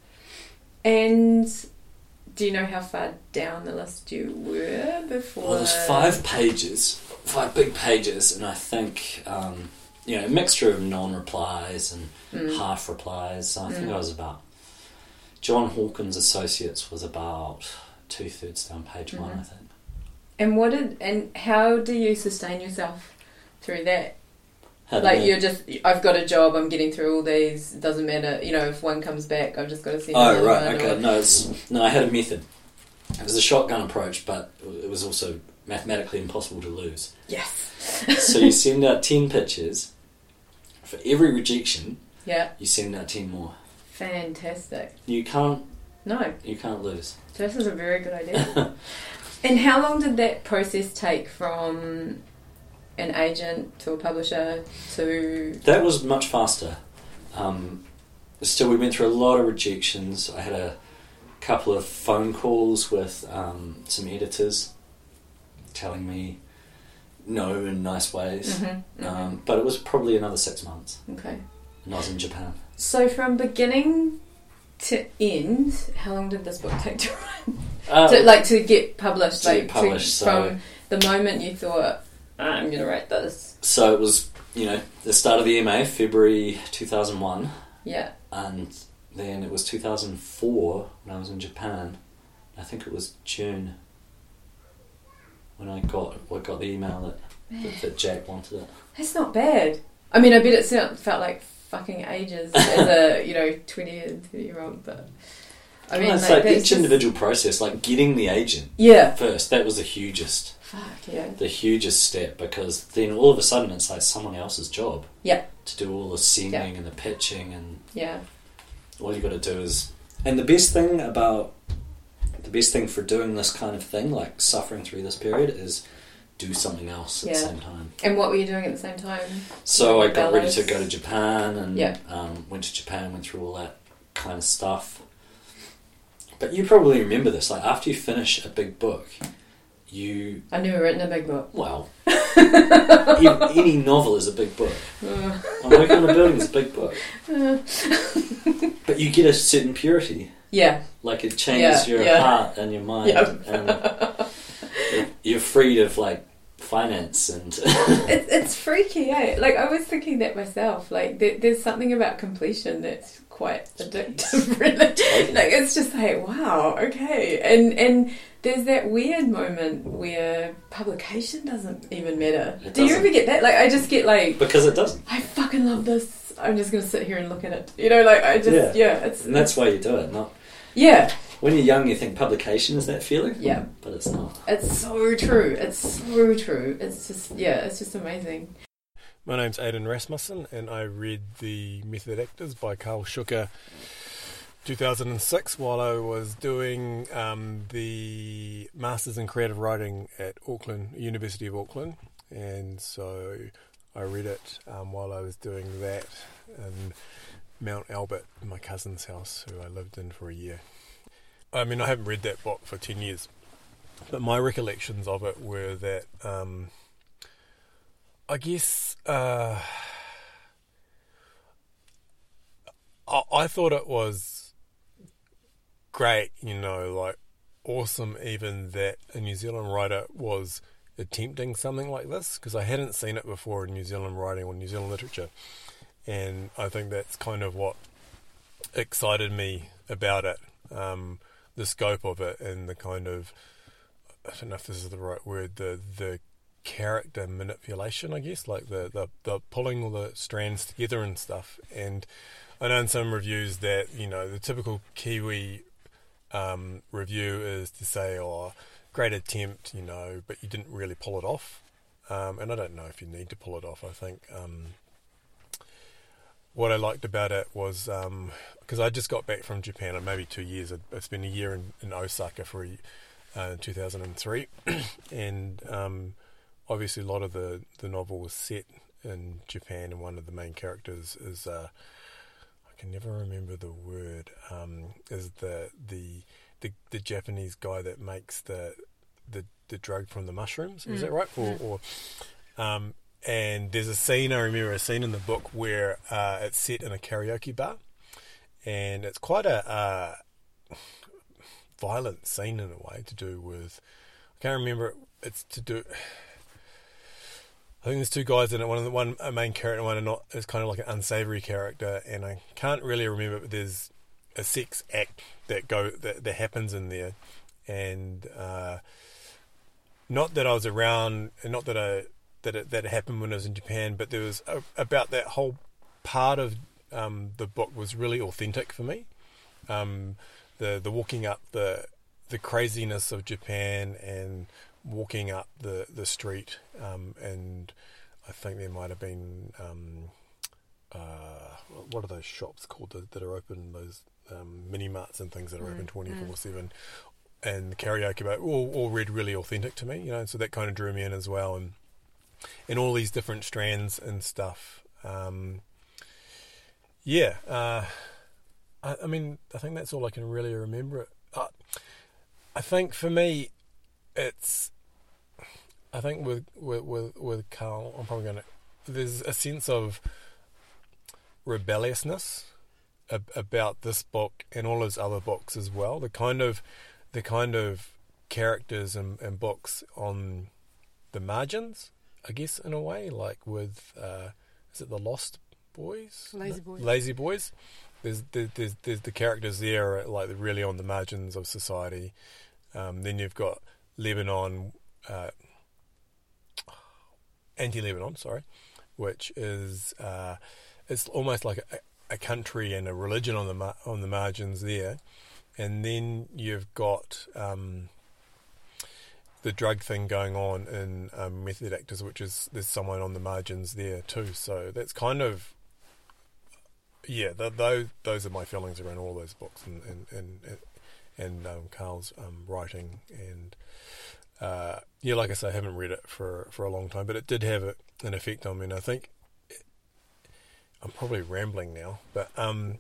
And do you know how far down the list you were before? Well, there's five pages, five big pages, and I think, um, you know, a mixture of non-replies and Mm. half replies. So I think Mm. I was about... John Hawkins Associates was about two-thirds down page one, Mhm. I think. And what did and how do you sustain yourself through that? How did Like I- you're just, I've got a job, I'm getting through all these. It doesn't matter, you know, if one comes back, I've just got to send. Oh, another right, one, okay. or- No, it's, no, I had a method. It was a shotgun approach, but it was also mathematically impossible to lose. Yes. So you send out ten pitches. For every rejection, Yeah. you send out ten more. Fantastic. You can't, No, you can't lose. so this is a very good idea. And how long did that process take from an agent to a publisher to? That was much faster. Um, still, we went through a lot of rejections. I had a couple of phone calls with um, some editors telling me no in nice ways. Mm-hmm, mm-hmm. Um, but it was probably another six months. Okay. And I was in Japan. So from beginning to end, how long did this book take to write? Uh, to, like to get published, to like get published, to, so- from the moment you thought, I'm going to write this. So it was, you know, the start of the M A, February two thousand one, Yeah. and then it was two thousand four when I was in Japan. I think it was June when I got I got the email that, that, that Jack wanted it. That's not bad. I mean, I bet it sound, felt like fucking ages as a, you know, twenty and thirty year old, but I mean, Well, it's like, like that's each just- individual process, like getting the agent Yeah. first, that was the hugest, Fuck, yeah. the hugest step, because then all of a sudden it's like someone else's job Yeah. to do all the sending Yeah. and the pitching, and Yeah. all you got to do is. And the best thing about the best thing for doing this kind of thing, like suffering through this period, is do something else at Yeah. the same time. And what were you doing at the same time? So I got ready Bellows. to go to Japan, and Yeah. um, went to Japan, went through all that kind of stuff. But you probably remember this, like after you finish a big book, you, I've never written a big book. well, any, any novel is a big book. Uh, I'm working on a building is a big book. uh. But you get a certain purity. Yeah. Like it changes Yeah, your yeah. heart and your mind, Yeah. and you're freed of like finance and It, it's freaky, eh? Like, I was thinking that myself. Like, there, there's something about completion that's quite addictive, really. Totally. Like, it's just like, wow, okay. And and there's that weird moment where publication doesn't even matter. It Do you doesn't. ever get that? Like, I just get like, because it doesn't, I fucking love this. I'm just going to sit here and look at it. You know, like, I just, Yeah. yeah, it's, and that's why you do it. Not yeah, when you're young, you think publication is that feeling, yeah. but it's not. It's so true. It's so true. It's just, yeah, it's just amazing. My name's Aidan Rasmussen, and I read The Method Actors by Carl Schucker two thousand six while I was doing um, the Masters in Creative Writing at Auckland, University of Auckland, and so I read it um, while I was doing that in Mount Albert, my cousin's house, who I lived in for a year. I mean, I haven't read that book for ten years, but my recollections of it were that um, I guess uh, I, I thought it was great, you know, like awesome even that a New Zealand writer was attempting something like this, because I hadn't seen it before in New Zealand writing or New Zealand literature, and I think that's kind of what excited me about it, um, the scope of it and the kind of, I don't know if this is the right word, the the character manipulation, I guess, like the, the, the pulling all the strands together and stuff. And I know in some reviews that, you know, the typical Kiwi um, review is to say, oh, great attempt, you know, but you didn't really pull it off. Um, and I don't know if you need to pull it off. I think um, what I liked about it was, because um, I just got back from Japan, or maybe two years, I spent a year in, in Osaka for uh, two thousand three, and um, obviously a lot of the, the novel was set in Japan, and one of the main characters is, uh, I can never remember the word, um, is the, the the the Japanese guy that makes the the, the drug from the mushrooms, is Mm. that right? Or, or um, and there's a scene, I remember a scene in the book where uh, it's set in a karaoke bar, and it's quite a uh, violent scene in a way, to do with, I can't remember, it's to do, I think there's two guys in it, one of the one a main character and one are not, is kind of like an unsavory character, and I can't really remember, but there's a sex act that go that, that happens in there, and uh, not that I was around, and not that I that it, that it happened when I was in Japan, but there was a, about that whole part of um, the book was really authentic for me. Um, the the walking up the the craziness of Japan and walking up the the street, um, and I think there might have been um, uh, what are those shops called that, that are open, those um, mini marts and things that are open twenty-four seven, and the karaoke bar, all, all read really authentic to me, you know, and so that kind of drew me in as well, and and all these different strands and stuff. Um, yeah, uh, I, I mean, I think that's all I can really remember. Uh, I think for me, it's, I think with with with, with Carl, I'm probably going to, there's a sense of rebelliousness ab- about this book and all his other books as well. The kind of the kind of characters and, and books on the margins, I guess, in a way, like with uh, is it the Lost Boys, Lazy Boys. Lazy Boys. There's there's there's, there's the characters there are like really on the margins of society. Um, then you've got Lebanon, uh, anti-Lebanon, sorry, which is uh, it's almost like a, a country and a religion on the mar- on the margins there. And then you've got um, the drug thing going on in um, Method Actors, which is there's someone on the margins there too. So that's kind of yeah. Th- those those are my feelings around all those books and and and, and um, Carl's um, writing. And uh, yeah, like I say, I haven't read it for for a long time, but it did have a, an effect on me. And I think it, I'm probably rambling now, but um,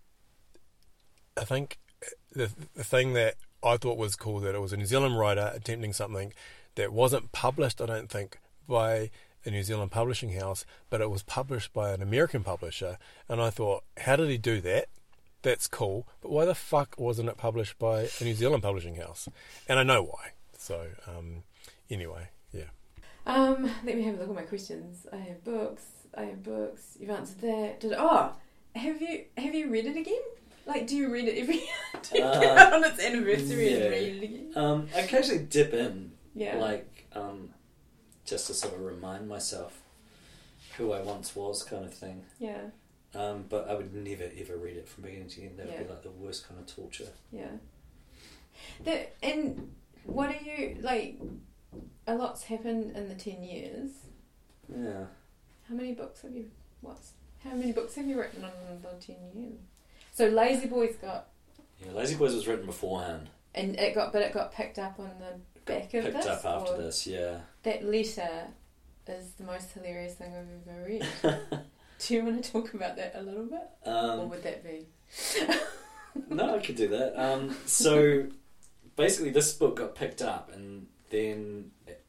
I think. The the thing that I thought was cool, that it was a New Zealand writer attempting something that wasn't published, I don't think, by a New Zealand publishing house, but it was published by an American publisher. And I thought, how did he do that? That's cool. But why the fuck wasn't it published by a New Zealand publishing house? And I know why. So, um, anyway, yeah. Um, let me have a look at my questions. I have books. I have books. You've answered that. Did oh, have you have you read it again? Like, do you read it every year? Do you Uh, get out on its anniversary yeah. and read it again? Um, I occasionally dip in, Yeah. like, um, just to sort of remind myself who I once was, kind of thing. Yeah. Um, but I would never ever read it from beginning to end. That would Yeah. be like the worst kind of torture. Yeah. That, and what are you, like, a lot's happened in the ten years. Yeah. How many books have you, what's, how many books have you written in the ten years? So Lazy Boys got, Yeah, Lazy Boys was written beforehand. and it got, but it got picked up on the back of Picked this? up after or- this, yeah. That letter is the most hilarious thing I've ever read. Do you want to talk about that a little bit? Or Um, would that be? no, I could do that. Um, so basically, this book got picked up, and then it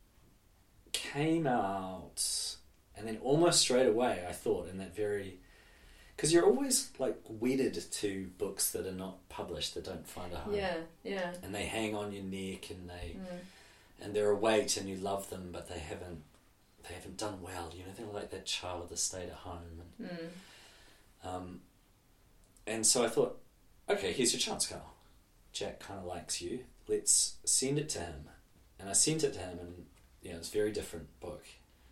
came out, and then almost straight away, I thought, in that very, because you're always like wedded to books that are not published, that don't find a home, Yeah, yeah. and they hang on your neck, and they Mm. and they're a weight, and you love them, but they haven't they haven't done well. You know, they're like that child that stayed at home, and Mm. um, and so I thought, okay, here's your chance, Carl. Jack kind of likes you. Let's send it to him. And I sent it to him, and you know, it's a very different book.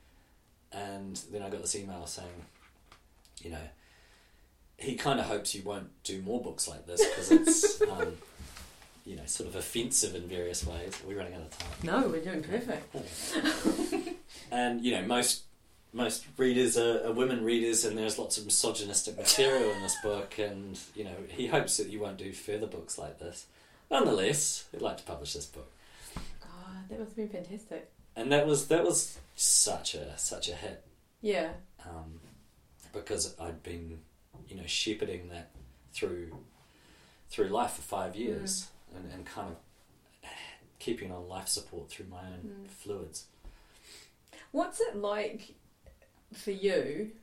And then I got this email saying, you know, he kind of hopes you won't do more books like this because it's, um, you know, sort of offensive in various ways. Are we running out of time? No, we're doing perfect. And you know, most most readers are, are women readers, and there's lots of misogynistic material in this book, and you know, he hopes that you won't do further books like this. Nonetheless, he'd like to publish this book, God, that must have been fantastic. and that was that was such a such a hit, Yeah. um, because I'd been, you know, shepherding that through through life for five years, mm. and, and kind of keeping on life support through my own Mm. fluids. What's it like for you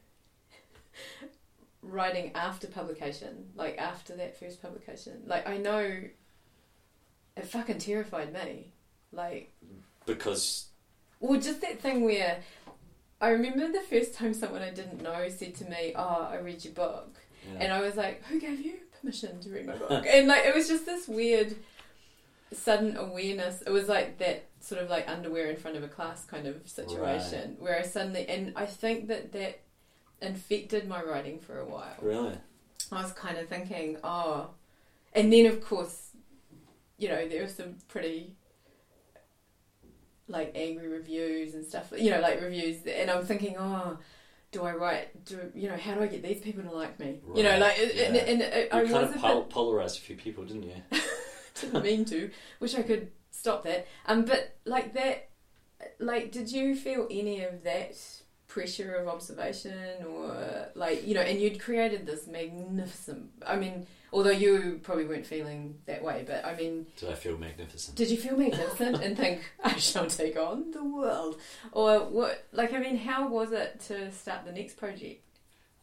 writing after publication? Like after that first publication? Like I know it fucking terrified me. Like Because well, just that thing where I remember the first time someone I didn't know said to me, "Oh, I read your book," yeah. and I was like, "Who gave you permission to read my book?" And like it was just this weird sudden awareness. It was like that sort of like underwear in front of a class kind of situation, Right. where I suddenly, and I think that that infected my writing for a while. Really? I was kind of thinking, oh, and then of course, you know, there were some pretty like angry reviews and stuff, you know, like reviews, and I'm thinking, oh, do I write, do you know, how do I get these people to like me? Right, You know, like, yeah. and, and, and You I kind was of a pol- bit, polarized a few people, didn't you? didn't mean to, wish I could stop that. Um, but like that, like, did you feel any of that pressure of observation, or like, you know, and you'd created this magnificent, I mean, although you probably weren't feeling that way, but I mean, Did I feel magnificent? did you feel magnificent and think, I shall take on the world? Or what, like, I mean, how was it to start the next project? Well,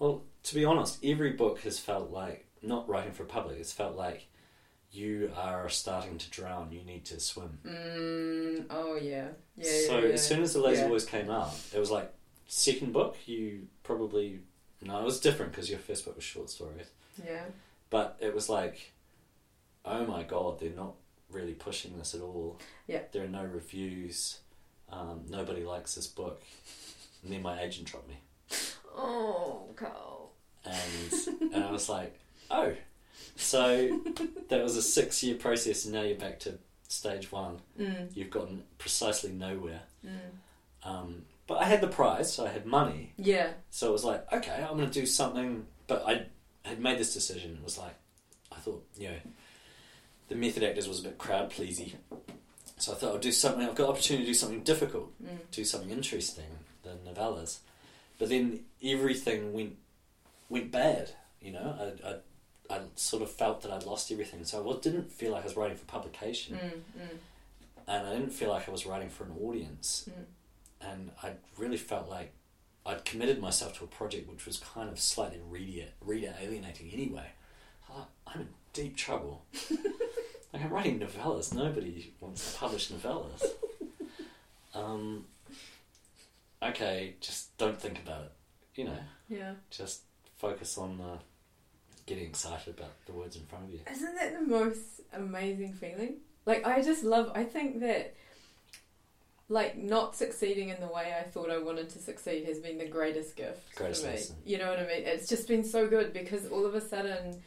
to be honest, every book has felt like, not writing for a public, it's felt like you are starting to drown, you need to swim. Mm, oh, yeah. Yeah, so yeah, yeah. as soon as The Lazy Yeah. Boys came out, it was like, second book, you probably... No, it was different because your first book was short stories. Yeah. But it was like, oh my god, they're not really pushing this at all. Yeah. There are no reviews. Um, nobody likes this book. And then my agent dropped me. Oh, Carl. And, and I was like, oh. So that was a six-year process, and now you're back to stage one. Mm. You've gotten precisely nowhere. Mm. Um, but I had the prize, so I had money. Yeah. So it was like, okay, I'm going to do something. But I had made this decision. It was like, I thought, you know, the Method Actors was a bit crowd pleasy. So I thought I'll do something, I've got the opportunity to do something difficult, Mm. do something interesting, the novellas. But then everything went went bad, you know. I, I, I sort of felt that I'd lost everything. So I didn't feel like I was writing for publication. Mm. Mm. And I didn't feel like I was writing for an audience. Mm. And I really felt like I'd committed myself to a project which was kind of slightly reader, reader alienating anyway. I thought, I'm in deep trouble. Like, I'm writing novellas. Nobody wants to publish novellas. Um, okay, just don't think about it. You know, Yeah. just focus on uh, getting excited about the words in front of you. Isn't that the most amazing feeling? Like, I just love, I think that, like, not succeeding in the way I thought I wanted to succeed has been the greatest gift Greatest for me. lesson. You know what I mean? It's just been so good because all of a sudden,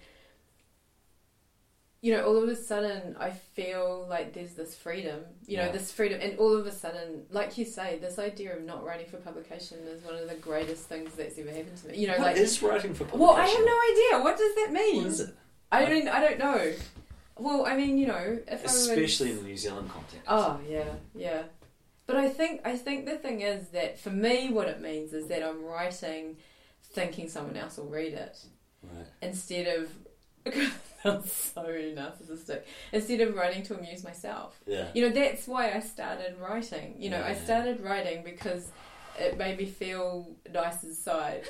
you know, all of a sudden I feel like there's this freedom, you know, Yeah. this freedom, and all of a sudden, like you say, this idea of not writing for publication is one of the greatest things that's ever happened to me. You know, What like, is writing for publication? well, I have no idea. What does that mean? What is it? I mean, I don't know. Well, I mean, you know, if Especially I was... in the New Zealand context. Oh, yeah, yeah. But I think I think the thing is that for me, what it means is that I'm writing, thinking someone else will read it, Right. instead of it sounds so narcissistic. Instead of writing to amuse myself. Yeah. You know, that's why I started writing. You know, Yeah, I yeah. started writing because it made me feel nice inside.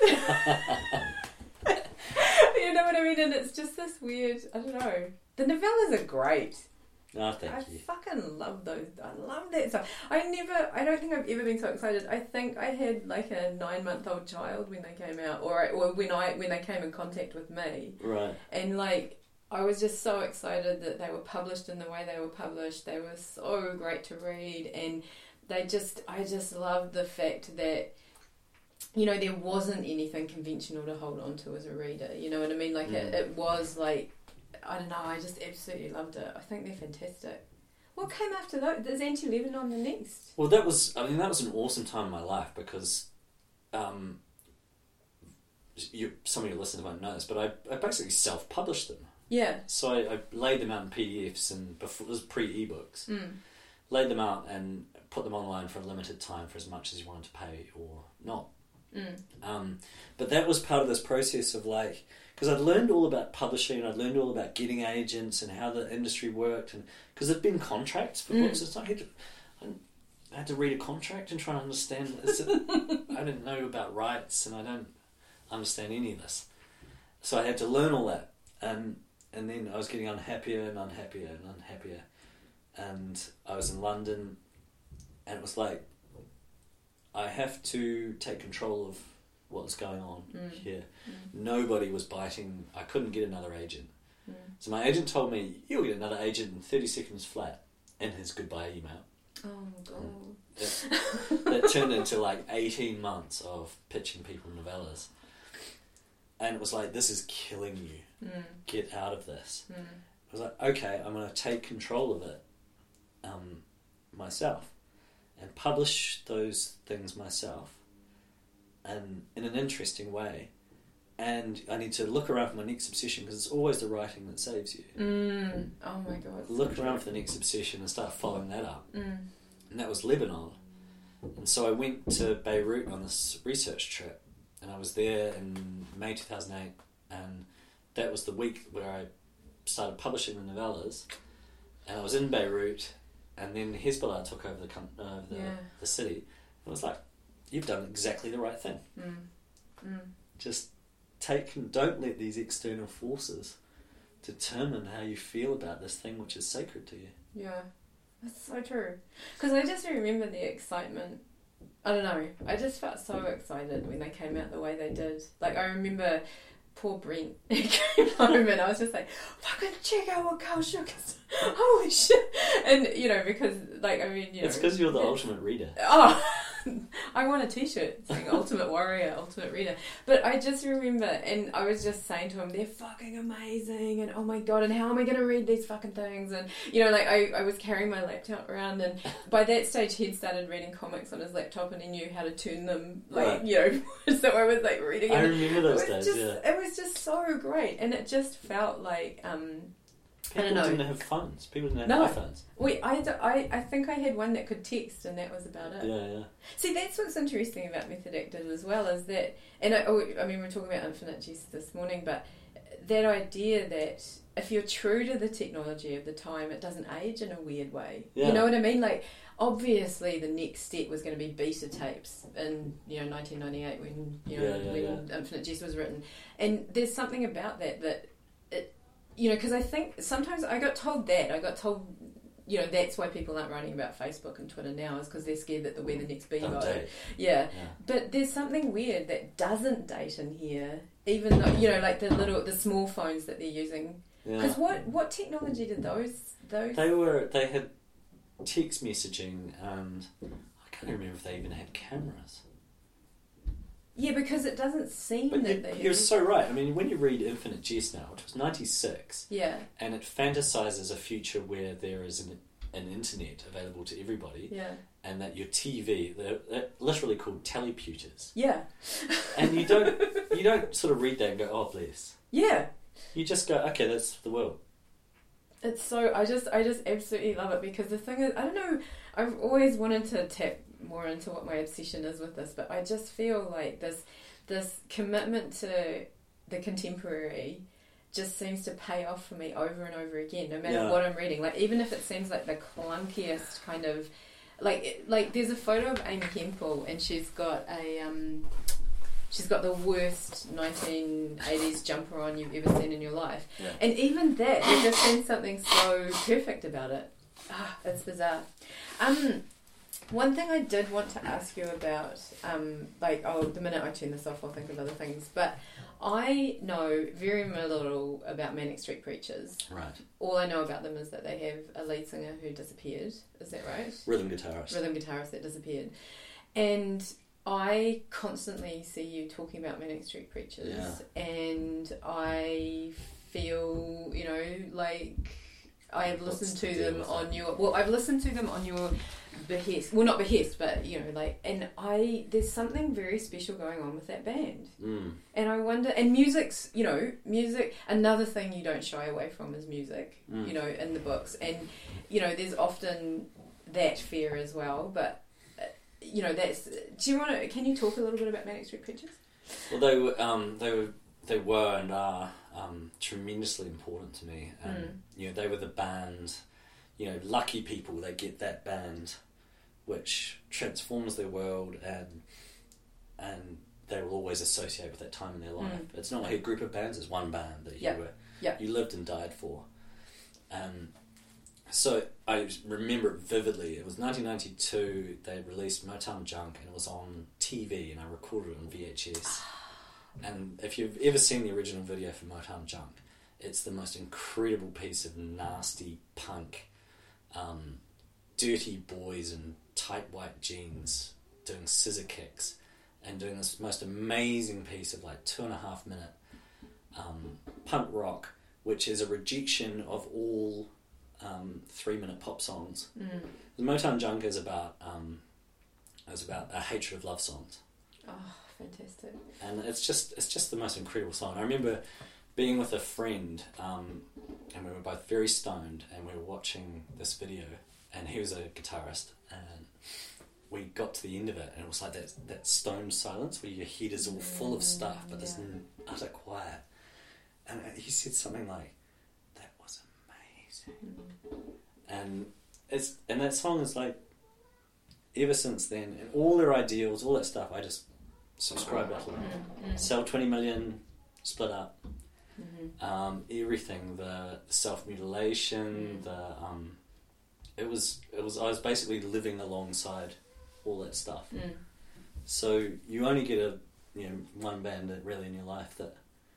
You know what I mean? And it's just this weird. I don't know. The novellas are great. No, thank I you. fucking love those. I love that stuff. I never, I don't think I've ever been so excited. I think I had like a nine month old child when they came out, or or when I when they came in contact with me, Right. and like I was just so excited that they were published in the way they were published. They were so great to read, and they just, I just loved the fact that, you know, there wasn't anything conventional to hold on to as a reader. You know what I mean? Like it, Mm. it was like. I don't know, I just absolutely loved it. I think they're fantastic. What came after that? There's Anti Lebanon the next. Well, that was, I mean, that was an awesome time in my life because um, you, some of your listeners won't know this, but I, I basically self-published them. Yeah. So I, I laid them out in P D Fs, and before, it was pre-ebooks. Mm. Laid them out and put them online for a limited time for as much as you wanted to pay or not. Mm. Um, but that was part of this process of like, because I'd learned all about publishing and I'd learned all about getting agents and how the industry worked, and because there'd been contracts for Mm. books, it's like I had, to, I had to read a contract and try to understand. Is it, I didn't know about rights and I don't understand any of this, so I had to learn all that, and and then I was getting unhappier and unhappier and unhappier, and I was in London, and it was like, I have to take control of what's going on Mm. here. Mm. Nobody was biting. I couldn't get another agent. Mm. So my agent told me, you'll get another agent in thirty seconds flat, in his goodbye email. Oh, God. That, that turned into like eighteen months of pitching people novellas. And it was like, this is killing you. Mm. Get out of this. Mm. I was like, okay, I'm going to take control of it um, myself and publish those things myself, and in an interesting way. And I need to look around for my next obsession, because it's always the writing that saves you. Mm. Oh, my God. Look around for the next obsession and start following that up. Mm. And that was Lebanon. And so I went to Beirut on this research trip, and I was there in May two thousand eight, and that was the week where I started publishing the novellas, and I was in Beirut, and then Hezbollah took over the com- uh, the, Yeah. the city. I was like, you've done exactly the right thing. Mm. Mm. Just take, don't let these external forces determine how you feel about this thing which is sacred to you. Yeah, that's so true. Because I just remember the excitement. I don't know. I just felt so excited when they came out the way they did. Like, I remember poor Brent came home and I was just like, fucking check out what Carl Shucker's. Holy shit. And, you know, because, like, I mean, you know. It's because you're the ultimate reader. Oh, I want a t-shirt saying Ultimate Warrior, Ultimate Reader. But I just remember, and I was just saying to him, they're fucking amazing, and oh my god, and how am I going to read these fucking things? And, you know, like, I, I was carrying my laptop around, and by that stage he'd started reading comics on his laptop, and he knew how to turn them, like, right. you know, so I was, like, reading I it. remember those it was days, just, yeah. It was just so great, and it just felt like, um... People I don't know. didn't have phones. People didn't have No. iPhones. Wait, I, d- I, I think I had one that could text, and that was about it. Yeah, yeah. See, that's what's interesting about Method Acted as well, is that, and I, oh, I mean, we we're talking about Infinite Jest this morning, but that idea that if you're true to the technology of the time, it doesn't age in a weird way. Yeah. You know what I mean? Like, obviously, the next step was going to be beta tapes in, you know, nineteen ninety-eight when, you know, Yeah, yeah, when yeah. Infinite Jest was written. And there's something about that that, it, you know, because I think sometimes I got told that, I got told, you know, that's why people aren't writing about Facebook and Twitter now, is because they're scared that they'll be the next Bebo. Don't date. Yeah. Yeah. But there's something weird that doesn't date in here, even though, you know, like the little, the small phones that they're using. Because Yeah. what, what technology did those, those... They were, they had text messaging and I can't remember if they even had cameras. Yeah, because it doesn't seem But that you, they... you're so right. I mean, when you read Infinite Jest now, which was ninety-six, Yeah, and it fantasises a future where there is an, an internet available to everybody, yeah. and that your T V, they're, they're literally called teleputers, Yeah. and you don't you don't sort of read that and go, oh bless. Yeah. You just go, okay, that's the world. It's so... I just I just absolutely love it, because the thing is, I don't know, I've always wanted to tap more into what my obsession is with this, but I just feel like this this commitment to the contemporary just seems to pay off for me over and over again, no matter Yeah. what I'm reading. Like, even if it seems like the clunkiest kind of... Like, like there's a photo of Amy Hempel, and she's got a... Um, she's got the worst nineteen eighties jumper on you've ever seen in your life. Yeah. And even that, there just seems something so perfect about it. Ah, it's bizarre. Um, one thing I did want to ask you about, um, like, oh, the minute I turn this off, I'll think of other things. But I know very little about Manic Street Preachers. Right. All I know about them is that they have a lead singer who disappeared. Is that right? Rhythm guitarist. Rhythm guitarist that disappeared. And I constantly see you talking about Manic Street Preachers, Yeah. and I feel, you know, like I have What's listened the to deal them with on that? your, well, I've listened to them on your behest, well, not behest, but, you know, like, and I, there's something very special going on with that band. Mm. And I wonder, and music's, you know, music, another thing you don't shy away from is music, Mm. you know, in the books. And, you know, there's often that fear as well, but, uh, you know, that's, do you want to, can you talk a little bit about Manic Street Preachers? Well, they were, um, they were, they were and are um, tremendously important to me. And Mm. you know, they were the band. You know, lucky people, they get that band, which transforms their world, and and they will always associate with that time in their life. Mm. It's not like a group of bands; it's one band that you Yeah. were, Yeah. you lived and died for. Um, so I remember it vividly. It was nineteen ninety-two. They released Motown Junk, and it was on T V, and I recorded it on V H S. And if you've ever seen the original video for Motown Junk, it's the most incredible piece of nasty punk, um, dirty boys in tight white jeans doing scissor kicks and doing this most amazing piece of like two and a half minute um, punk rock, which is a rejection of all um, three minute pop songs. Mm. The Motown Junk is about um, is about a hatred of love songs. Oh, fantastic. And it's just it's just the most incredible song. I remember being with a friend, um, and we were both very stoned, and we were watching this video, and he was a guitarist, and we got to the end of it, and it was like that that stoned silence where your head is all full of stuff, but there's Yeah. n- utter quiet. And he said something like, "That was amazing," and it's and that song is like, ever since then, and all their ideals, all that stuff, I just subscribe to them. Mm, mm. Sell twenty million, split up. Mm-hmm. Um, everything, the self mutilation, Mm. the um, it was it was I was basically living alongside all that stuff. Mm. So you only get a you know one band that really in your life that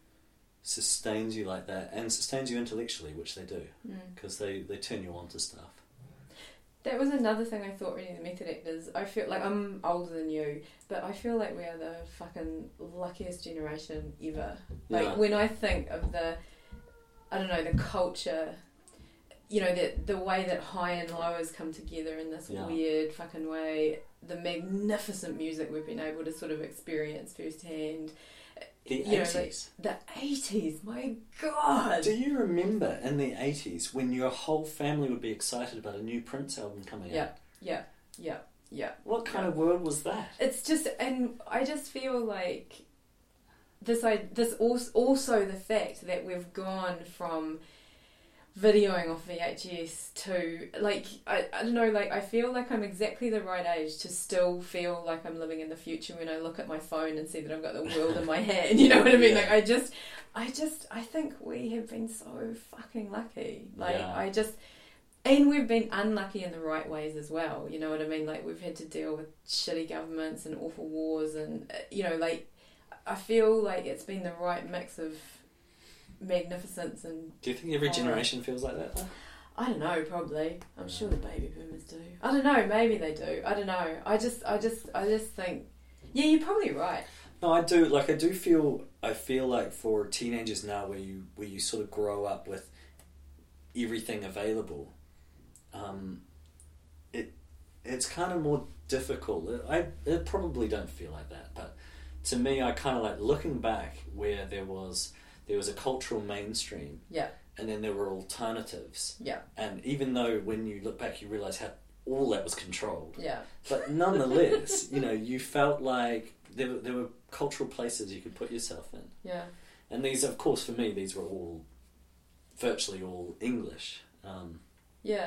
sustains you like that and sustains you intellectually, which they do, Mm. because they, they turn you on to stuff. That was another thing I thought reading the Method Actors. I feel like I'm older than you, but I feel like we are the fucking luckiest generation ever. Like Yeah. when I think of the, I don't know, the culture, you know, the the way that high and low has come together in this Yeah. weird fucking way, the magnificent music we've been able to sort of experience firsthand. The You know, eighties. The eighties, my God! Do you remember in the eighties when your whole family would be excited about a new Prince album coming Yeah, out? yeah, yeah, yeah. What kind Yeah. of world was that? It's just, and I just feel like this. I this also also the fact that we've gone from videoing off V H S to like I, I don't know, like I feel like I'm exactly the right age to still feel like I'm living in the future when I look at my phone and see that I've got the world in my hand. You know what I mean? Yeah. Like I just, I just, I think we have been so fucking lucky. Like Yeah. I just. And we've been unlucky in the right ways as well, you know what I mean? Like, we've had to deal with shitty governments and awful wars and, uh, you know, like, I feel like it's been the right mix of magnificence and... Do you think every Oh. generation feels like that, though? I don't know, probably. I'm sure the baby boomers do. I don't know, maybe they do. I don't know. I just, I just, I just think... Yeah, you're probably right. No, I do. Like, I do feel... I feel like for teenagers now where you where you sort of grow up with everything available... Um, it it's kind of more difficult. I I probably don't feel like that, but to me, I kind of like looking back where there was there was a cultural mainstream, Yeah, and then there were alternatives, yeah, and even though when you look back, you realise how all that was controlled, yeah. but nonetheless, you know, you felt like there were, there were cultural places you could put yourself in, Yeah, and these, of course, for me, these were all virtually all English. Um, yeah,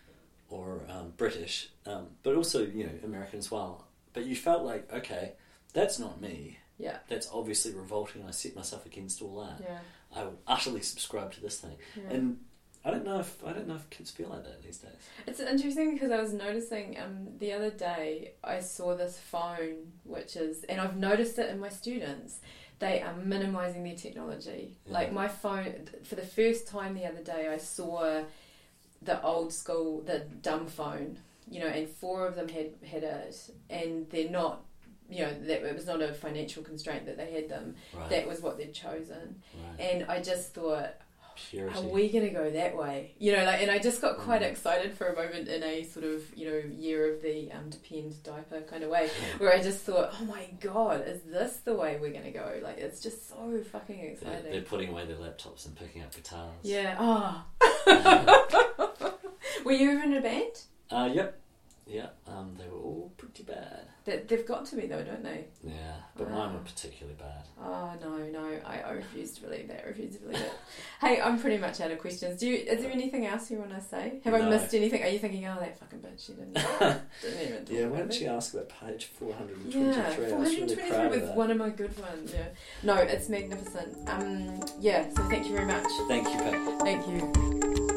or um, British, um, but also, you know, American as well. But you felt like, okay, that's not me. yeah, That's obviously revolting. I set myself against all that. yeah. I will utterly subscribe to this thing. yeah. And I don't know if I don't know if kids feel like that these days. It's interesting because I was noticing um, the other day I saw this phone, which is, and I've noticed it in my students, they are minimising their technology. Yeah. Like my phone, for the first time the other day, I saw the old school, the dumb phone, you know, and four of them had had it, and they're not, you know, that it was not a financial constraint that they had them. Right. That was what they'd chosen, right. and I just thought, Purity. are we going to go that way? You know, like, and I just got quite Mm. excited for a moment in a sort of, you know, year of the um, depend diaper kind of way, where I just thought, oh my God, is this the way we're going to go? Like, it's just so fucking They're, exciting. they're putting away their laptops and picking up guitars. Yeah. Oh. Were you ever in a band? Uh, yep. Yeah. Um, they were all pretty bad. That they've got to be though, don't they? Yeah, but Wow. mine were particularly bad. Oh no, no, I, I refuse to believe that. I refuse to believe it. Hey, I'm pretty much out of questions. Do you? Is there anything else you want to say? Have I No. missed anything? Are you thinking, oh, that fucking bitch, she didn't, didn't even talk Yeah, why about don't it? you ask about page four hundred Yeah, twenty-three? four I was hundred really twenty-three proud of was that. one of my good ones. Yeah, no, it's magnificent. Um, yeah. So thank you very much. Thank you, Pat. Thank you.